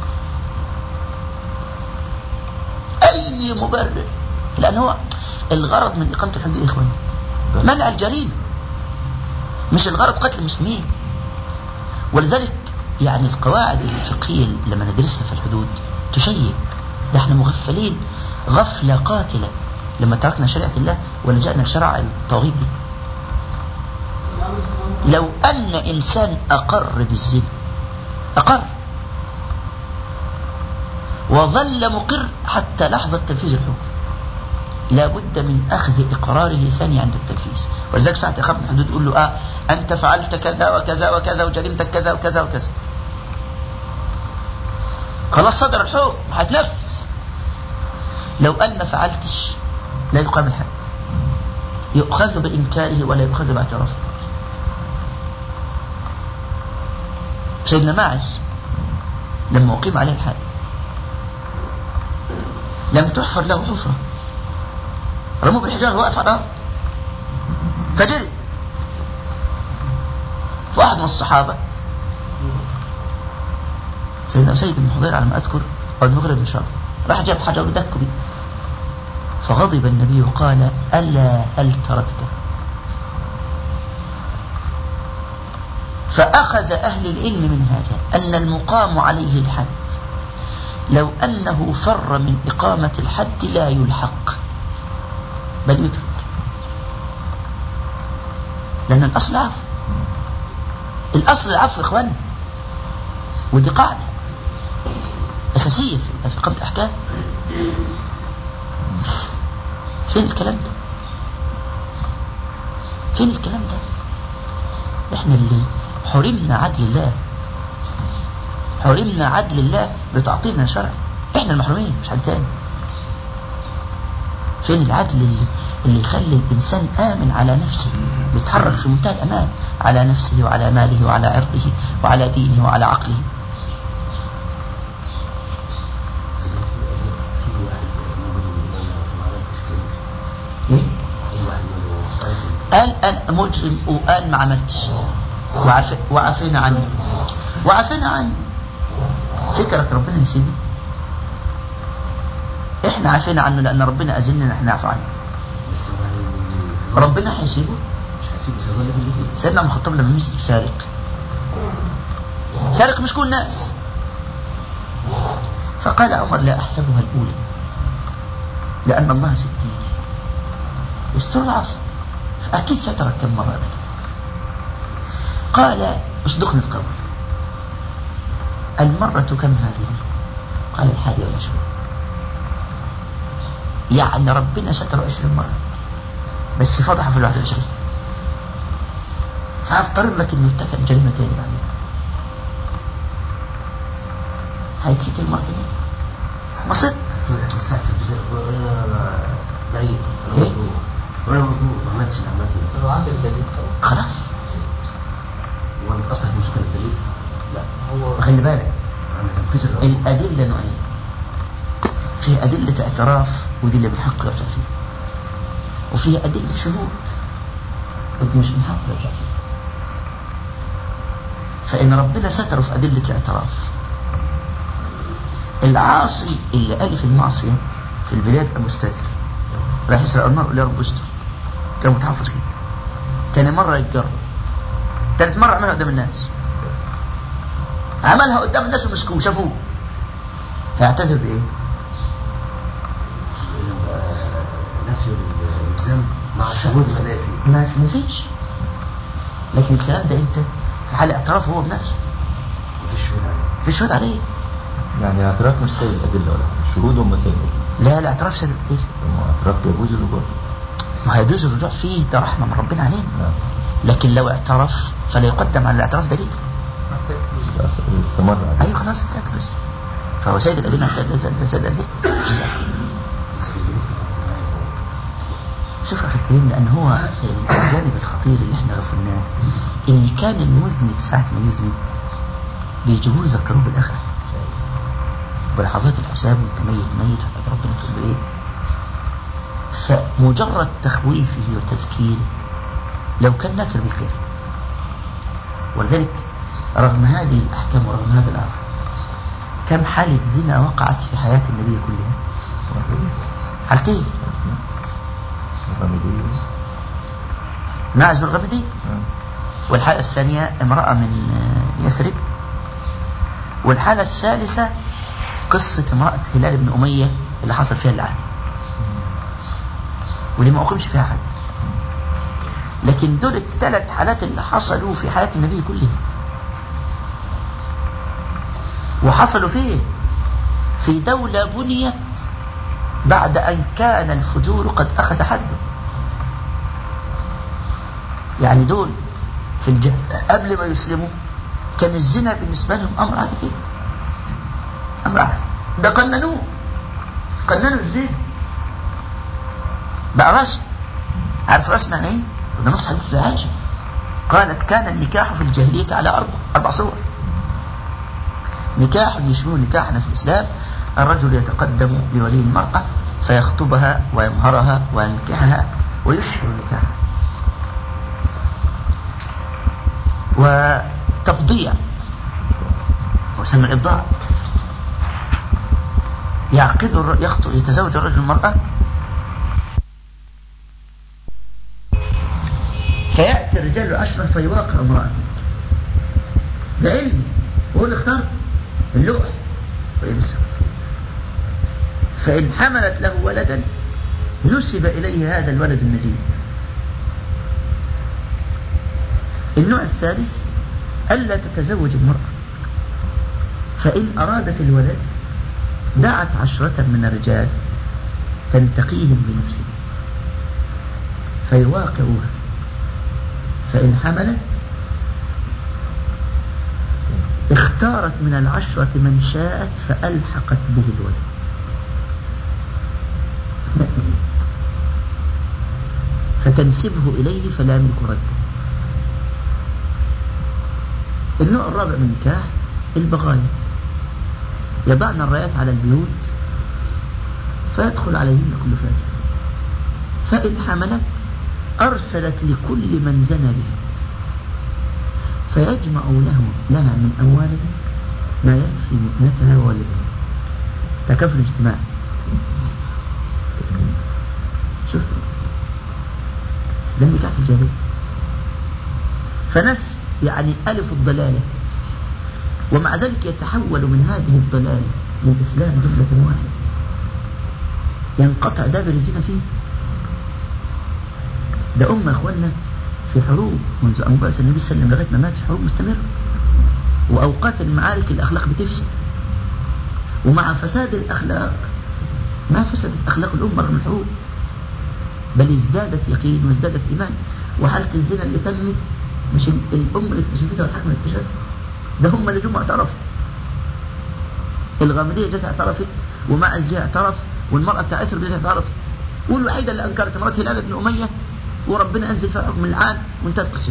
[SPEAKER 2] أي مبرر، لأن هو الغرض من إقامة الحدود يا إخواني منع الجريمة، مش الغرض قتل المسلمين. ولذلك يعني القواعد الفقهية لما ندرسها في الحدود تشيب. ده احنا مغفلين غفلة قاتلة لما تركنا شريعة الله ولجأنا لشرع الطاغيت دي. لو أن إنسان أقر بالزنا، أقر وظل مقر حتى لحظة تنفيذ الحكم، لا بد من أخذ إقراره ثاني عند التنفيذ. ولذلك ساعة إقامة الحدود يقول له آه أنت فعلت كذا وكذا وكذا وجريمتك كذا وكذا وكذا، خلاص صدر الحكم هتنفذ. لو أن ما فعلتش لا يقام الحد، يؤخذ بإنكاره ولا يؤخذ باعترافه. سيدنا ماعز لما أقيم عليه الحد لم تحفر له حفرة، رموه بالحجارة واقف على الأرض فجري. فواحد من الصحابة سيدنا سيد بن حضير على ما أذكر أو المغرب بن شعب راح جاب حجر ودك به، فغضب النبي وقال ألا هل تركته؟ فأخذ أهل العلم من هذا أن المقام عليه الحد لو أنه فر من إقامة الحد لا يلحق بل يترك، لأن الأصل عفو. الأصل العفو إخوان، ودي قاعدة أساسية في إقامة أحكام. فين الكلام ده؟ فين الكلام ده؟ إحنا اللي حرمنا عدل الله، حرمنا عدل الله بتعطيلنا شرع، إحنا المحرومين مش حد تاني. فين العدل اللي, اللي يخلي الإنسان آمن على نفسه، يتحرك في منتهى الأمان على نفسه وعلى ماله وعلى عرضه وعلى دينه وعلى عقله. إيه؟ قال أنا مجرم وقال ما عملتش وعف... وعفينا عنه وعفينا عنه. فكرك ربنا يسيبه؟ احنا عفينا عنه لأن ربنا أذننا احنا نعفو عنه. ربنا هيسيبه؟
[SPEAKER 1] مش هيسيبه، سيظل في اللي فيه.
[SPEAKER 2] سيدنا عمر الخطاب لما مسك سارق، سارق مش كل الناس، فقال عمر لا أحسبها الأولى لأن الله ستين يستر العصر، فأكيد سترك كم مرة كده. قال اصدقني القول، المرة كم هذه؟ قال الحادي والعشرون. يعني ربنا ستر عشرين مرة بس فضح في الواحد والعشرين، فهفترض لك انه ارتكب جريمة تاني بعدين، هيتسجل المرة تانية مصد
[SPEAKER 1] مساحة الجزاء بريء وانا مظلوم ما عملتش اللي عملته. لو عندك دليل
[SPEAKER 2] خلاص.
[SPEAKER 1] وانت اصلا في مشكلة الدليل.
[SPEAKER 2] لا هو خلي بالك الأدلة نوعين، فيها أدلة اعتراف ودي اللي بالحق يرجع فيه، وفيها أدلة شهود ودي مش بالحق يرجع فيه. فإن ربنا ستره في أدلة الاعتراف، العاصي اللي قال في المعصية في البداية بقى مستتر، راح يسرق النار يقول يا رب استر، كان متحفظ كده. تاني مرة يتجرب، تالت مرة عملها قدام الناس، عملها قدام الناس ومسكوه شافوه، هيعتذر بإيه؟
[SPEAKER 1] نفي الذنب مع شهود ملائكة
[SPEAKER 2] ما فيش. لكن الكلام ده انت في حال اعتراف هو بنفسه،
[SPEAKER 1] مفيش شهود عليه،
[SPEAKER 2] مفيش شهود عليه.
[SPEAKER 3] يعني اعتراف مش سيد الأدلة ولا الشهود هم سيد الأدلة.
[SPEAKER 2] لا الاعتراف سيد الأدلة.
[SPEAKER 3] اعتراف يجوز الرجوع،
[SPEAKER 2] ما هيجوز الرجوع فيه، ده رحمة من ربنا علينا.
[SPEAKER 3] نعم.
[SPEAKER 2] لكن لو اعترف فلا يقدم على الاعتراف دليل.
[SPEAKER 3] استمر عليه.
[SPEAKER 2] ايوه خلاص انتهت بس. فهو سيد الأدلة سيد الأدلة سيد الأدلة. شوف أخي الكريم، لأن هو الجانب الخطير اللي احنا غفلناه إن كان المذنب ساعة ما يذنب بيجيبوه يذكروه بالآخرة بلحظات الحساب وانت ميت ميت ربنا يتوب إيه. فمجرد تخويفه وتذكيره لو كان ناكر بكر. ولذلك رغم هذه الأحكام ورغم هذا العفو كم حالة زنا وقعت في حياة النبي كلها؟ حالتين، ماعز الغمدي، والحالة الثانية امرأة من يثرب، والحالة الثالثة قصة امرأة هلال بن أمية اللي حصل فيها اللعان، ودي ما أقيمش فيها حد. لكن دول الثلاث حالات اللي حصلوا في حياة النبي كلها، وحصلوا فيه في دولة بنيت بعد أن كان الفجور قد أخذ حده. يعني دول في الجهل قبل ما يسلموا كان الزنا بالنسبة لهم أمر عادي كده، أمر عادي. ده قننوه، قننوا الزنا بقى رسم. عارف رسم يعني ايه؟ وده نص حديث عائشة قالت كان النكاح في الجاهلية على أربع أربع صور. نكاح يشبه نكاحنا في الإسلام، الرجل يتقدم لولي المرأة فيخطبها ويمهرها وينكحها ويشهر نكاحها. وتبضيع وسمى الإبضاع، يعقد يخطب يتزوج الرجل المرأة فيأتي الرجال العشرة فيواقع امرأة بعلم، هو اللي اختار اللوح ويمسك، فإن حملت له ولدا نسب إليه هذا الولد النجيب. النوع الثالث ألا تتزوج المرأة، فإن أرادت الولد دعت عشرة من الرجال تنتقيهم بنفسه فيواقعوها، فإن حملت اختارت من العشرة من شاءت فألحقت به الولد. فتنسبه إليه فلا يملك رده. النوع الرابع من النكاح البغايا، يضعن الرايات على البيوت فيدخل عليهن كل فاجر، فإن حملت أرسلت لكل من زنى بها فيجمع له لها من أموالها ما يكفي مؤنتها وولدها. تكافل اجتماعي. شوف ده النكاح في الجاهلية. فناس يعني ألف الضلالة، ومع ذلك يتحول من هذه الضلالة للإسلام جملة واحدة، ينقطع دابر الزنا فيه. ده أمة أخوانا في حروب منذ أن بعث النبي صلى الله عليه وسلم لغاية ما مات، الحروب مستمرة، وأوقات المعارك الأخلاق بتفسد، ومع فساد الأخلاق ما فسدت أخلاق الأمة رغم الحروب، بل ازدادت يقين وازدادت إيمان. وحالة الزنا اللي تمت مش الأمة اللي اكتشفتها والحكم اللي اكتشفها، ده هم اللي جم اعترفوا. الغامدية جت اعترفت، ومعز جه اعترف، والمرأة بتاع إثر جت اعترفت، والوحيدة اللي أنكرت مرات هلال بن أمية وربنا أنزل فيها حكم العان وانتهت قصته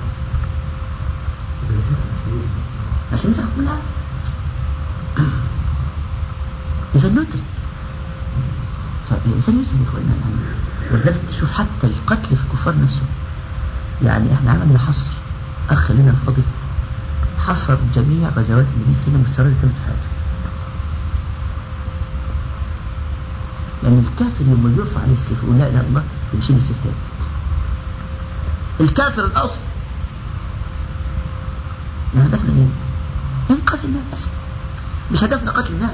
[SPEAKER 2] عشان ينزل حكم العان. إذا ندرك فالإنسان يسأل يا إخواننا يعني، ولذلك تشوف حتى القتل في الكفار نفسه. يعني احنا عملنا حصر، أخ لنا فاضل حصر جميع غزوات النبي صلى الله عليه وسلم والسرايا اللي تمت في حياته. لأن الكافر يوم بيرفع عليه السيف ولا إله إلا الله يشيل السيف تاني. الكافر الأصل هدفنا إيه؟ إنقاذ الناس، مش هدفنا قتل الناس.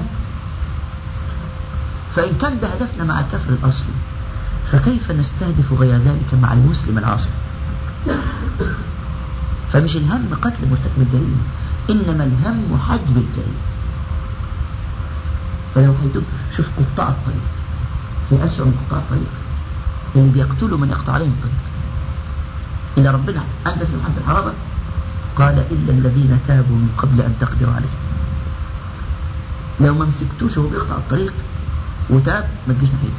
[SPEAKER 2] فإن كان ده هدفنا مع الكافر الأصلي، فكيف نستهدف غير ذلك مع المسلم العاصي؟ فمش الهم قتل مرتكب الجريمة، إنما الهم حجب الجريمة. فلو حيدوب شوف قطاع الطريق، في أسوأ من قطاع الطريق اللي بيقتلوا من يقطع عليهم الطريق. إلا ربنا أنزل في محمد الحرابة قال إلا الذين تابوا من قبل أن تقدروا عليه. لو ما مسكتوش وهو بيقطع الطريق وتاب ما تجيش ناحيته.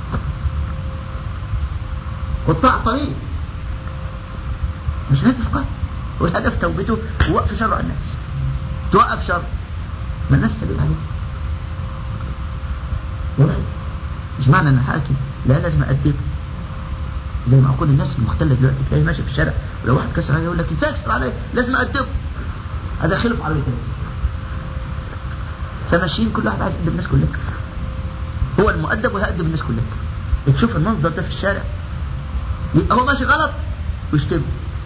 [SPEAKER 2] قطاع طريق مش هدف قتل، والهدف توبته ووقف شر الناس، توقف شر ما الناس سبيل عليه. مش معنى ان حاكم لا لازم أدبه، زي ما أقول الناس المختلة دلوقتي تلاقيه ماشي في الشارع ولو واحد كسر عليه يقول لك ازاي كسر عليه لازم أدبه، هذا خلف عليه كده. فماشيين كل واحد عايز يأدب الناس كلها، هو المؤدب وهيأدب الناس كلها. تشوف المنظر ده في الشارع يبقى هو ماشي غلط ويشتمه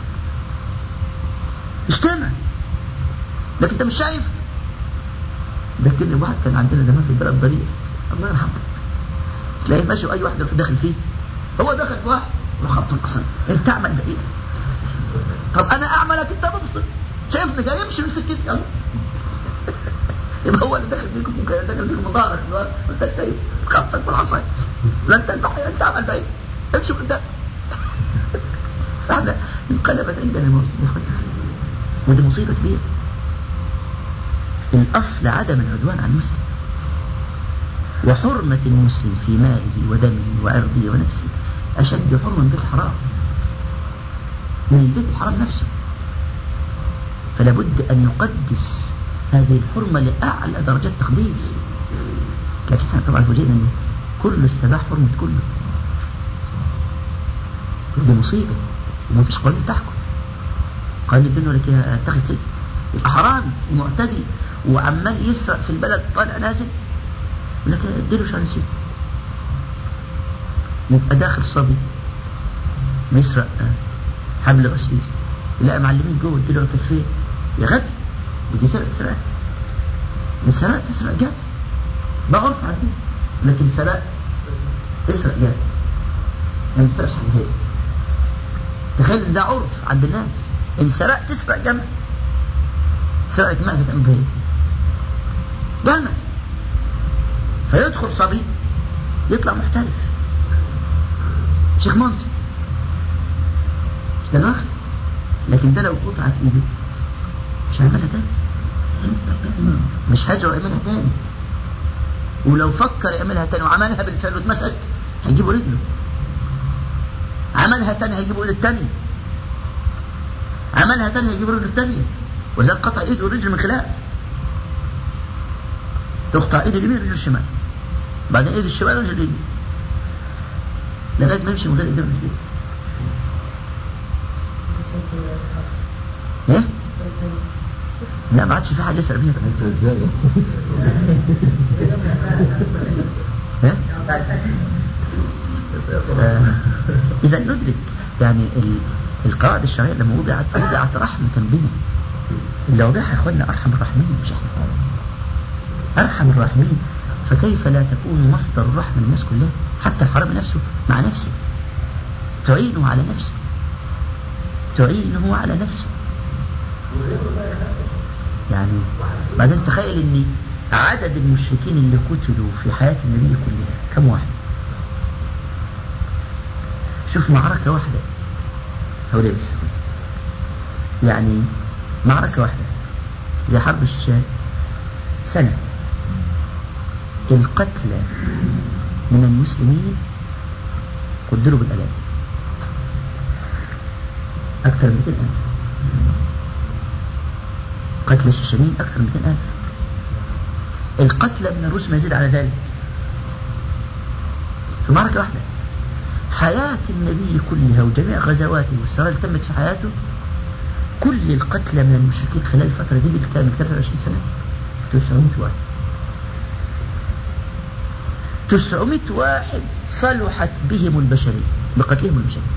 [SPEAKER 2] يشتمه، لكن انت مش شايف. ده كده واحد كان عندنا زمان في البلد ضرير الله يرحمه، تلاقيه ماشي واي واحد داخل فيه هو دخل في واحد وخبط القصر. انت اعمل بايه؟ طب انا اعملك انت مبصر شايفني جاي يمشي من سكتي يلا يبقى هو اللي داخل فيكم ممكن داخل فيكم من ظهرك وانت شايف خبطك بالعصايه. لا انت البحر انت اعمل بايه؟ امشي قدام. فاحنا انقلبت عندنا الموسم يا اخواني، ودي مصيبه كبيره. الاصل عدم العدوان على المسلم وحرمة المسلم في مائه ودمه وعرضه ونفسه أشد حرمة من البيت الحرام، من البيت الحرام نفسه. فلا بد أن يقدس هذه الحرمة لأعلى درجات تقديس. لكن احنا طبعا فوجئنا أنه كله استباح حرمة كله. دي مصيبة، وما فيش قوانين تحكم. قانون الدنيا لك اتخذ سجن، يبقى حرام ومعتدي وعمال يسرق في البلد طالع نازل، ولكن اديله شهر سجن. يبقى داخل صبي بيسرق حبل غسيل، يلاقي معلمين جوه اديله كفيه، يا غبي ودي سرقة تسرق، من سرقة تسرق جاب، ده عرف عندي. لكن سرق اسرق جاب، ما يسرقش حاجة. هي تخيل ان ده عرف عند الناس، ان سرقت تسرق جمل، سرقت معزة ام بيه جمل، فيدخل صبي يطلع محترف شيخ منصف ده الواخر. لكن ده لو قطعت ايده مش هيعملها تاني، مش هجر يعملها تاني. ولو فكر يعملها تاني وعملها بالفعل واتمسك هيجيبوا رجله، عملها تاني هيجيبوا ايده التانية، عملها تاني هيجيبوا رجله التانية. وذلك قطع ايده والرجل من خلاف، تقطع ايد اليمين رجل الشمال، بعدين ايد الشمال رجل اليمين، لغاية ما يمشي من غير ايدين رجلين. ايه؟ لا ما عادش في حاجة يسأل بيها
[SPEAKER 3] ازاي؟
[SPEAKER 2] ايه؟ آه إذا ندرك يعني القواعد الشرعية لما وضعت وضعت رحمة بنا. اللي وضعها يا اخوانا أرحم الراحمين، مش احنا، أرحم الراحمين. فكيف لا تكون مصدر الرحمة للناس كلها، حتى الحرام نفسه مع نفسه، تعينه على نفسه، تعينه على نفسه. يعني بعدين تخيل ان عدد المشركين اللي قتلوا في حياة النبي كلها كم واحد؟ شوف معركة واحدة هؤلاء بالسبب، يعني معركة واحدة زي حرب الشيشان سنة، القتلى من المسلمين قدروا بالآلاف، أكثر من مئتين ألف. قتل الشيشانيين أكثر من مئتين ألف. القتلى من الروس ما يزيد على ذلك في معركة واحدة. حياة النبي كلها وجميع غزواته والسرايا اللي تمت في حياته، كل القتلى من المشركين خلال الفترة دي بالكامل ثلاثة وعشرين سنة تسعمائة واحد. تسعمائة واحد صلحت بهم البشرية، بقتلهم البشرية.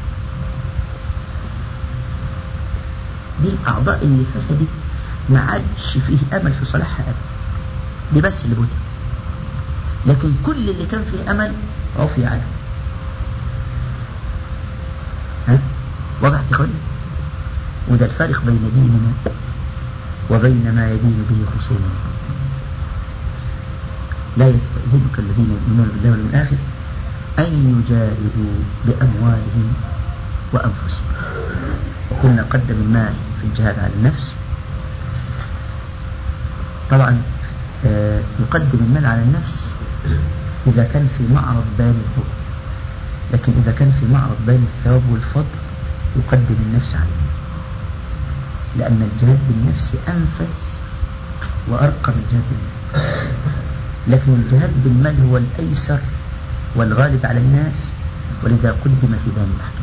[SPEAKER 2] دي الأعضاء اللي فسدت ما عادش فيه أمل في صلاحها أبدا، دي بس اللي بوتها. لكن كل اللي كان فيه أمل عفي عنه. ها وضعت يا اخواني. وده الفارق بين ديننا وبين ما يدين به خصومنا. لا يستأذنك الذين يؤمنون بالله واليوم الآخر أن يجاهدوا بأموالهم وأنفسهم. وقلنا قدم المال في الجهاد على النفس. طبعا آه يقدم المال على النفس إذا كان في معرض بين الحكم، لكن إذا كان في معرض بين الثواب والفضل يقدم النفس على المال، لأن الجهاد بالنفس أنفس وأرقى من الجهاد بالمال. لكن الجهاد بالمال هو الأيسر والغالب على الناس، ولذا قدم في باب الأحكام.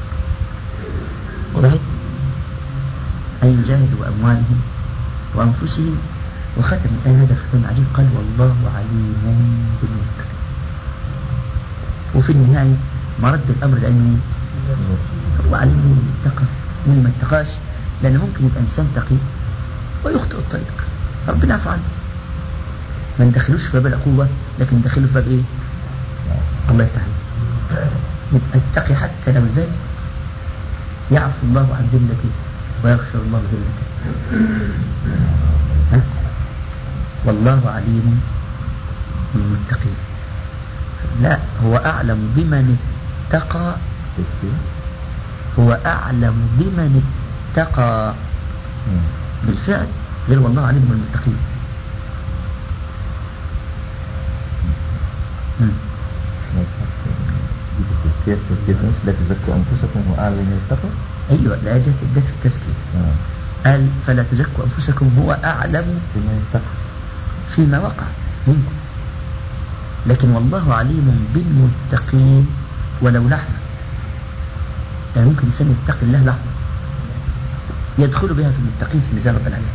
[SPEAKER 2] وضعت أن يجاهدوا بأموالهم وأنفسهم. وختم الآن هذا ختم عجيب، قال والله عليم بالمتقين. وفي النهاية مرد الأمر لأنه هو عليم من اتقى من ما اتقاش، لأنه ممكن يبقى إنسان تقي ويخطئ الطريق، ربنا يعفو عنه. ما ندخلوش في باب العقوبة، لكن ندخله في باب إيه؟ الله يفتح عليه. يبقى التقي حتى لو زل يعفو الله عن ذلته ويغفر الله ذلته. ها؟ والله عليم بالمتقين. لا، هو أعلم بمن اتقى، هو أعلم بمن اتقى بالفعل، غير والله عليم بالمتقين.
[SPEAKER 3] مم. هي التزكية نفس لا تزكوا أنفسكم وأعلم من التقوى.
[SPEAKER 2] أيوة لا جت جت في التزكية.
[SPEAKER 3] آه.
[SPEAKER 2] قال فلا تزكوا أنفسكم هو أعلم
[SPEAKER 3] بما يتقى
[SPEAKER 2] فيما وقع منكم، لكن والله عليم بالمتقين ولو لحظة. يعني ممكن إنسان يتقي الله لحظة يدخل بها في المتقين في ميزان رب العالمين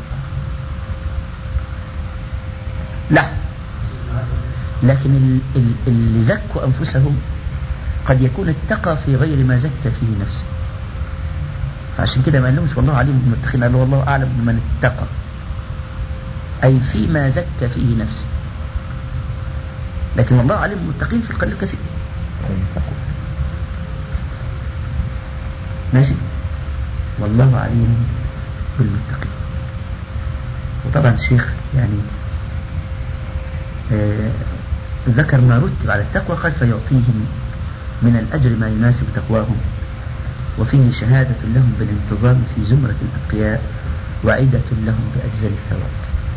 [SPEAKER 2] لحظة. لكن ال- ال- اللي زكوا أنفسهم قد يكون اتقى في غير ما زكى فيه نفسه، فعشان كده ما قالهمش والله عليم بالمتقين، قال والله أعلم بمن اتقى، أي فيما زكى فيه نفسه. لكن والله عليم بالمتقين في القليل الكثير. ماشي، والله عليم بالمتقين. وطبعا الشيخ يعني آه ذكر ما رتب على التقوى، قال فيعطيهم من الأجر ما يناسب تقواهم، وفيه شهادة لهم بالانتظام في زمرة الأتقياء، وعدة لهم بأجزل الثواب.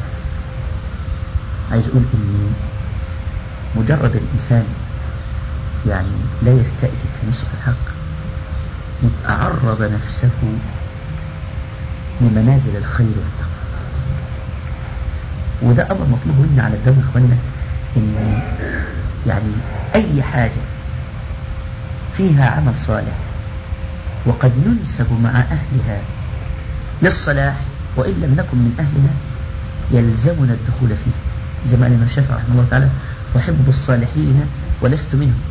[SPEAKER 2] عايز أقول إن مجرد الإنسان يعني لا يستأتي في نصرة الحق يبقى عرض نفسه لمنازل الخير والتقوى. وده أمر مطلوب منا على الدولة إخواننا، إن يعني أي حاجة فيها عمل صالح وقد ينسب مع أهلها للصلاح وإن لم نكن من أهلها يلزمنا الدخول فيه. زي ما الإمام الشافعي رحمه الله تعالى أحب الصالحين ولست منهم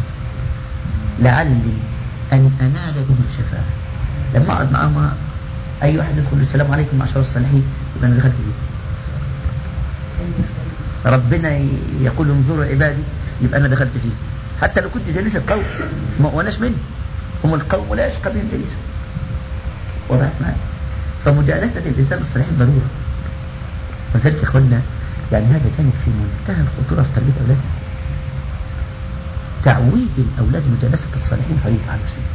[SPEAKER 2] لعلي أن أنال بهم شفاعة. لما أقعد معهم أي واحد يدخل السلام عليكم معشر الصالحين يبقى أنا دخلت فيه. ربنا يقول انظروا عبادي يبقى أنا دخلت فيه، حتى لو كنت جالس القوم ما واناش منه، هم القوم لا يشقى بهم جالسا. وضعت معي؟ فمجالسة الإنسان الصالحين ضرورة. ولذلك يا أخوانا يعني هذا جانب في منتهى الخطورة في تربية أولادنا. تعويد الأولاد مجالسة الصالحين فريضة على المسلمين.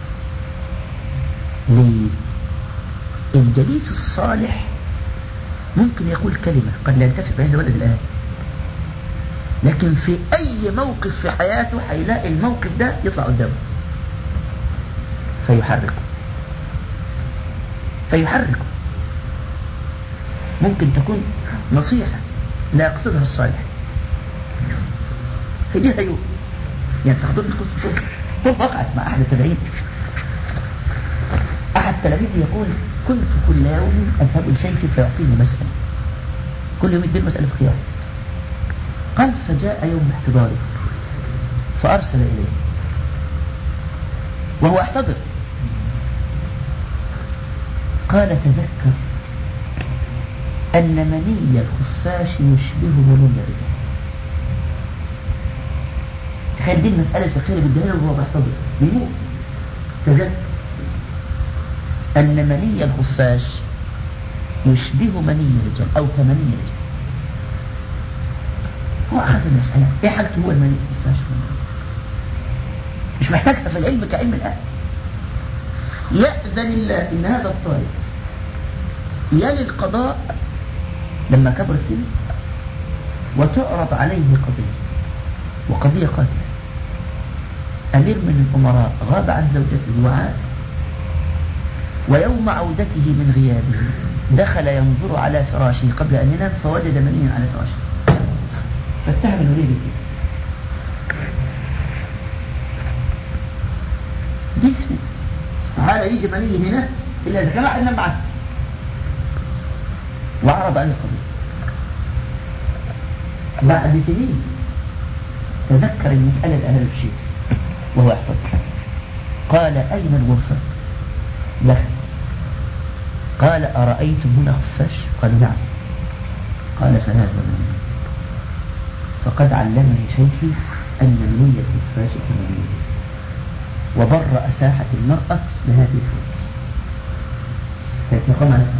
[SPEAKER 2] ليه؟ الجليس الصالح ممكن يقول كلمة قد لا ينتفع بها الولد الآن، لكن في أي موقف في حياته هيلاقي الموقف ده يطلع قدامه فيحركه فيحركه ممكن تكون نصيحة لا يقصدها الصالح هيجيها يوم. يعني تحضرني قصة طب وقعت مع أحد التابعين. أحد تلاميذي يقول كنت كل يوم أذهب لشيخي فيعطيني مسألة، كل يوم يدير مسألة فقهية. قال فجاء يوم احتضاره فأرسل إليه وهو احتضر، قال تذكر أن مني الخفاش يشبه مني الرجال. تخيل دي المسألة الفقهية اللي بديها له وهو بيحتضر بيموت. تذكر أن مني الخفاش يشبه مني الرجال أو كمني الرجال. هو أخذ المسألة إيه حالته هو المني الخفاش، مش محتاجها في العلم كعلم الآن. يأذن الله إن هذا الطالب يلي القضاء لما كبرت سنه وتعرض عليه قضية وقضية قاتلة، أمير من الأمراء غاب عن زوجته وعاد، ويوم عودته من غيابه دخل ينظر على فراشه قبل أن ينام فوجد منيا على فراشه فاتهم الولي بالزنا. دي سنة استحالة يجي مني هنا إلا إذا كان واحد نام معه وعرض عليه القضية. بعد سنين تذكر المسألة الأهل الشيخ وهو يحتضر، قال أين الغرفة؟ دخل قال أرأيتم هنا خفاش؟ قالوا نعم. قال فهذا مني، فقد علمني شيخي أن مني الخفاش كمني وبرأ ساحة المرأة بهذه الفرصة. كانت يقوم عليها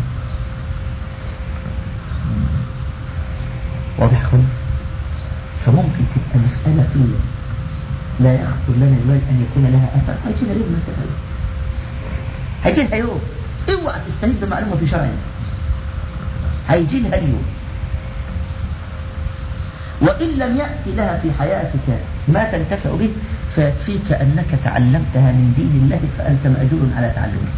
[SPEAKER 2] واضح خلق. فممكن تبقى مسألة فيها لا يخطر لنا الوالد أن يكون لها أثر، هيجينا يوم من تفعله هيجيلها يوم. اوعى تستهين بمعلومة في شرعنا، هيجيلها اليوم. وإن لم يأتي لها في حياتك ما تنتفع به فيكفيك أنك تعلمتها من دين الله فأنت مأجور على تعلمها.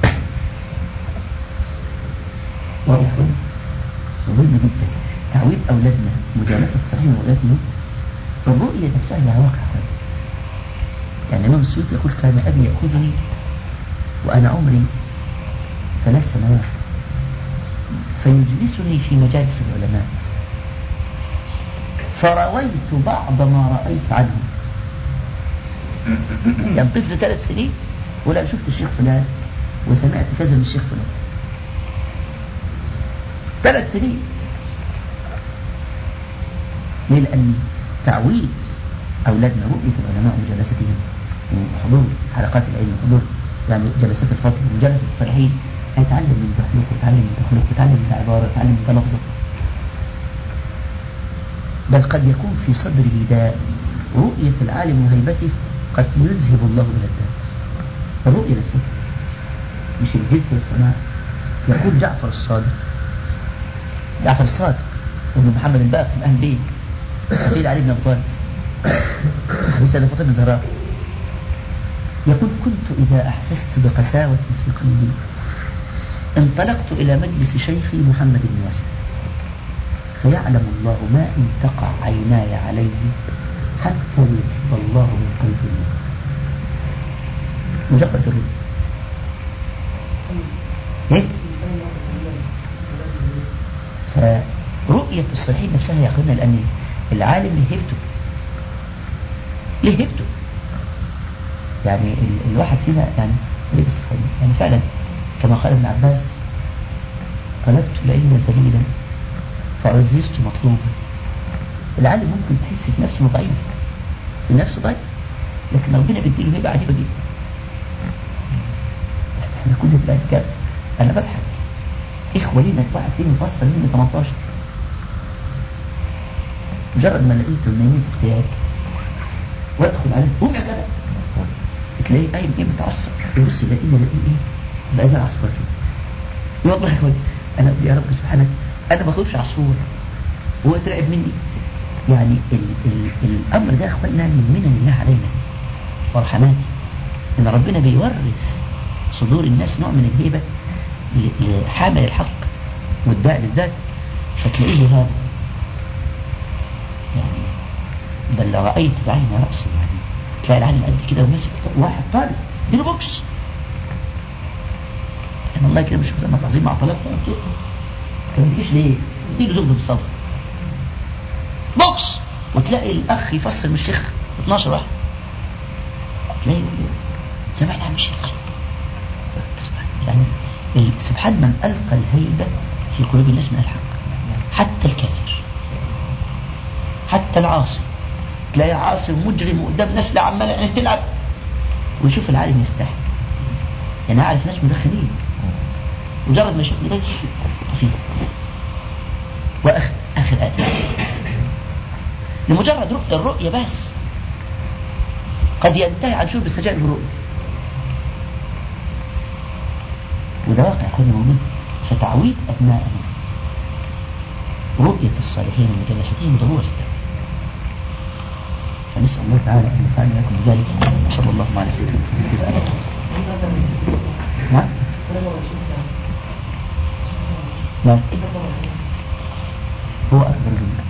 [SPEAKER 2] واضح؟ مهم جدا تعويد أولادنا مجالسة صحيح رؤيتهم. الرؤية نفسها لها واقع خير. يعني الإمام السيوطي يقول كان أبي يأخذني وأنا عمري ثلاث سنوات فيجلسني في مجالس العلماء فرويت بعض ما رأيت عنهم. يعني طفل ثلاث سنين ولا شفت الشيخ فلان وسمعت كذا من الشيخ فلان. ثلاث سنين. ليه؟ لأن تعويد أولادنا رؤية العلماء ومجالستهم وحضور حلقات العلم وحضور يعني جلسات الفضل ومجالسة الصالحين هيتعلم من تخلق ويتعلم من تخلق ويتعلم من عبارة ويتعلم من تلفظ. بل قد يكون في صدره داء رؤية العالم وهيبته قد يذهب الله بها الداء. الرؤية نفسها مش الجنس والسماع. يقول جعفر الصادق جعفر الصادق ابن محمد الباقر من أهل بيت حفيد علي بن أبي طالب حفيد سيدة فاطمة الزهراء يقول كنت إذا أحسست بقساوة في قلبي انطلقت إلى مجلس شيخي محمد بن واسع فيعلم الله ما إن تقع عيناي عليه حتى يذهب الله من قلبي مجرد الرؤية. إيه؟ فرؤية الصالحين نفسها يا أخوانا لأن العالم له هيبته له هيبته يعني ال الواحد فينا يعني بس يعني فعلا كما قال ابن عباس طلبت العلم ذليلا فعززت مطلوبا. العالم ممكن تحس في نفسه ضعيف في نفسه ضعيف لكن ربنا بيديله هيبة عجيبة جدا. احنا كل في الأذكار أنا بضحك إخوة لينا واحد فيهم مفصل مني ثمانية عشر مجرد ما لقيته نايمين في اكتئاب وادخل عليه قوم يا جدع تلاقيه قايم ايه متعصب يبص يلاقيه يلاقيه ايه بقى زي العصفور كده. والله يا اخوان انا يا رب سبحانك انا ما بخوفش عصفور وهو يترعب مني. يعني ال ال الامر ده يا اخواننا من منن الله علينا ورحماته ان ربنا بيورث صدور الناس نوع من الهيبه لحامل الحق والداعي للذات فتلاقيه هذا يعني بل لو رأيت بعين رأسي يعني تلاقي العالم قد كده وماسك واحد طالب اديله بوكس. انا الله يكرم الشيخ محمد العظيم مع طلبته قلت له ما تجيش ليه؟ اديله ضغط في الصدر بوكس وتلاقي الاخ يفصل من الشيخ اثناشر واحد تلاقي يقول له سمعت عن الشيخ يعني سبحان من ألقى الهيبة في قلوب الناس من الحق حتى الكافر حتى العاصي تلاقي عاصي ومجرم وقدام ناس لا عمال يعني تلعب ويشوف العالم يستحي. يعني أعرف ناس مدخنين مجرد ما يشوفني ده طفيه وآخر آخر آخر لمجرد رؤية الرؤية بس قد ينتهي عن شرب السجائر بالرؤية. وده واقع يا موجود. فتعويد أبنائنا رؤية الصالحين ومجالستهم ضرورة في التعويد. فنسأل الله تعالى أن يفعلنا لكم بذلك. صلى الله عليه وسلم. نعم نعم هو أكبر منه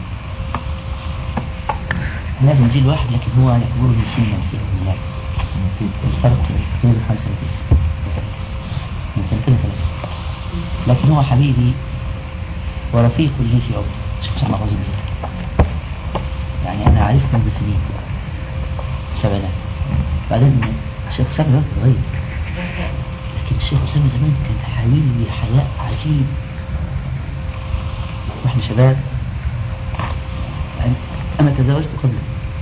[SPEAKER 2] احنا في جيل واحد لكن هو يكبرني سنا في علم الله. الفرق بين خمس سنتين من سنتين ثلاثة لكن هو حبيبي ورفيق لي في عمري. شوف سبحان الله عظيم يعني أنا أعرفه منذ سنين سبعينات. بعدين الشيخ أسامة دلوقتي اتغير لكن الشيخ أسامة زمان كان حقيقي حياء عجيب واحنا شباب. يعني أنا تزوجت قبله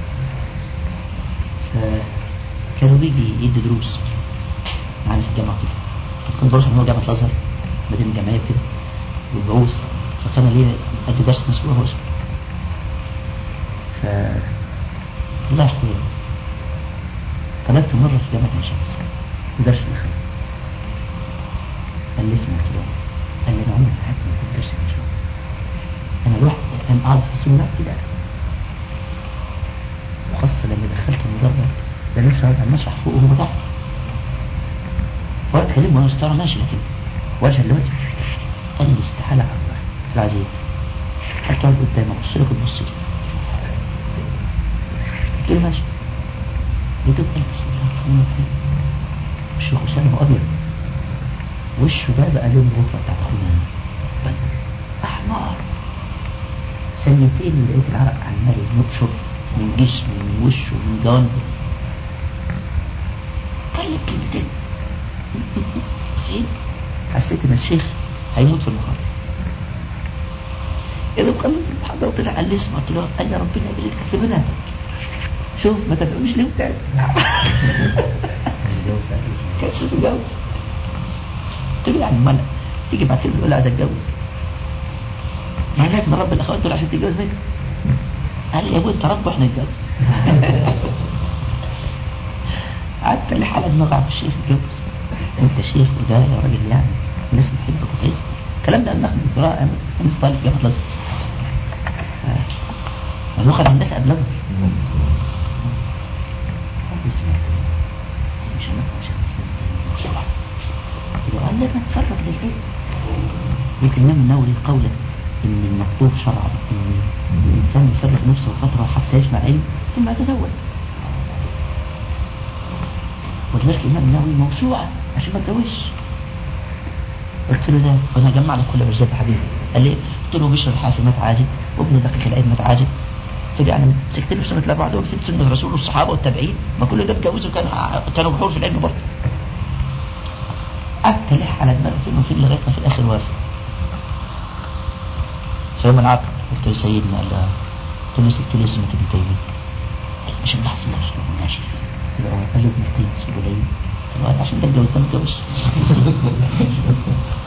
[SPEAKER 2] فكانوا بيجي يدي دروس معنا في الجامعة كده. كنت بروح من جامعة الأزهر مدينة جامعية كده والبعوث فكان لي أدي درس مسؤول هو اسمه ف الله يحفظه. طلبت مرة في جامعة الشمس ودرس الأخير قال لي اسمع كده قال لي أنا عمري في حياتي ما كنت درس الأخير أنا الواحد أنا أعرف في السنة كده وخاصة المسرح فوق وهو تحت. فقلت كلمه وانا مستوى ماشي لكن وجها لوجه. قال لي استحالة على الله. قلت له عايز ايه؟ قلت له اقعد قدامك بص لك وتبص لي. قلت له ماشي. يدوب قال بسم الله الرحمن الرحيم. الشيخ أسامة أبيض وشه ده بقى لون الغطرة بتاعت أخونا بدر أحمر. ثانيتين ولقيت العرق عمال ينشر من جسمه ومن وشه ومن جوانبه. قال لي كلمتين فين؟ حسيت ان الشيخ هيموت في المحاضرة. إذا خلص المحاضرة وطلع قال لي اسمع. قلت له قال لي ربنا يبارك في بناتك. شوف ما تدعوش ليه تاني. كيف تتجوز؟ قلت له يعني ما تيجي بعد كده تقول عايز اتجوز؟ ما لازم رب الاخوات دول عشان تتجوز منك. قال لي يا ابوي انت رب واحنا نتجوز. قعدت لي حالة دماغ عبد الشيخ اتجوز. انت شيخ وده يا راجل يعني الناس بتحبك وتعزك. الكلام ده انا اخد دكتوراه انا طالب في جامعه الازهر. هو خد هندسه قبل الازهر. مش هنسى مش هنسى بسرعه. قال لي بتفرج للعلم. الامام النووي قوله ان المطلوب شرعا ان الانسان يفرغ نفسه فتره حتى يجمع علم ثم يتزوج. ولذلك الامام النووي موسوعه عشان ما اتجوزش. قلت له ده وانا اجمع لك كل عزاب حبيبي. قال لي قلت له بشر الحافي مات عازب وابن دقيق العيد مات عازب. قلت له يعني مسكت في سنه الاربعه دول وسبت سنه الرسول والصحابه والتابعين ما كل ده اتجوزوا كانوا كانوا بحور في العلم برضه. قعدت الح على دماغي فين وفين لغايه ما في الاخر وافق. فيوم العقد قلت له سيدنا قال له قلت له سبت لي سنه ابن تيميه. قال مش بحث الله اسلوبه ناشف. قلت له قال له ابن تيميه اسلوبه ليه؟ قلت له عشان ده اتجوز ده ما اتجوزش.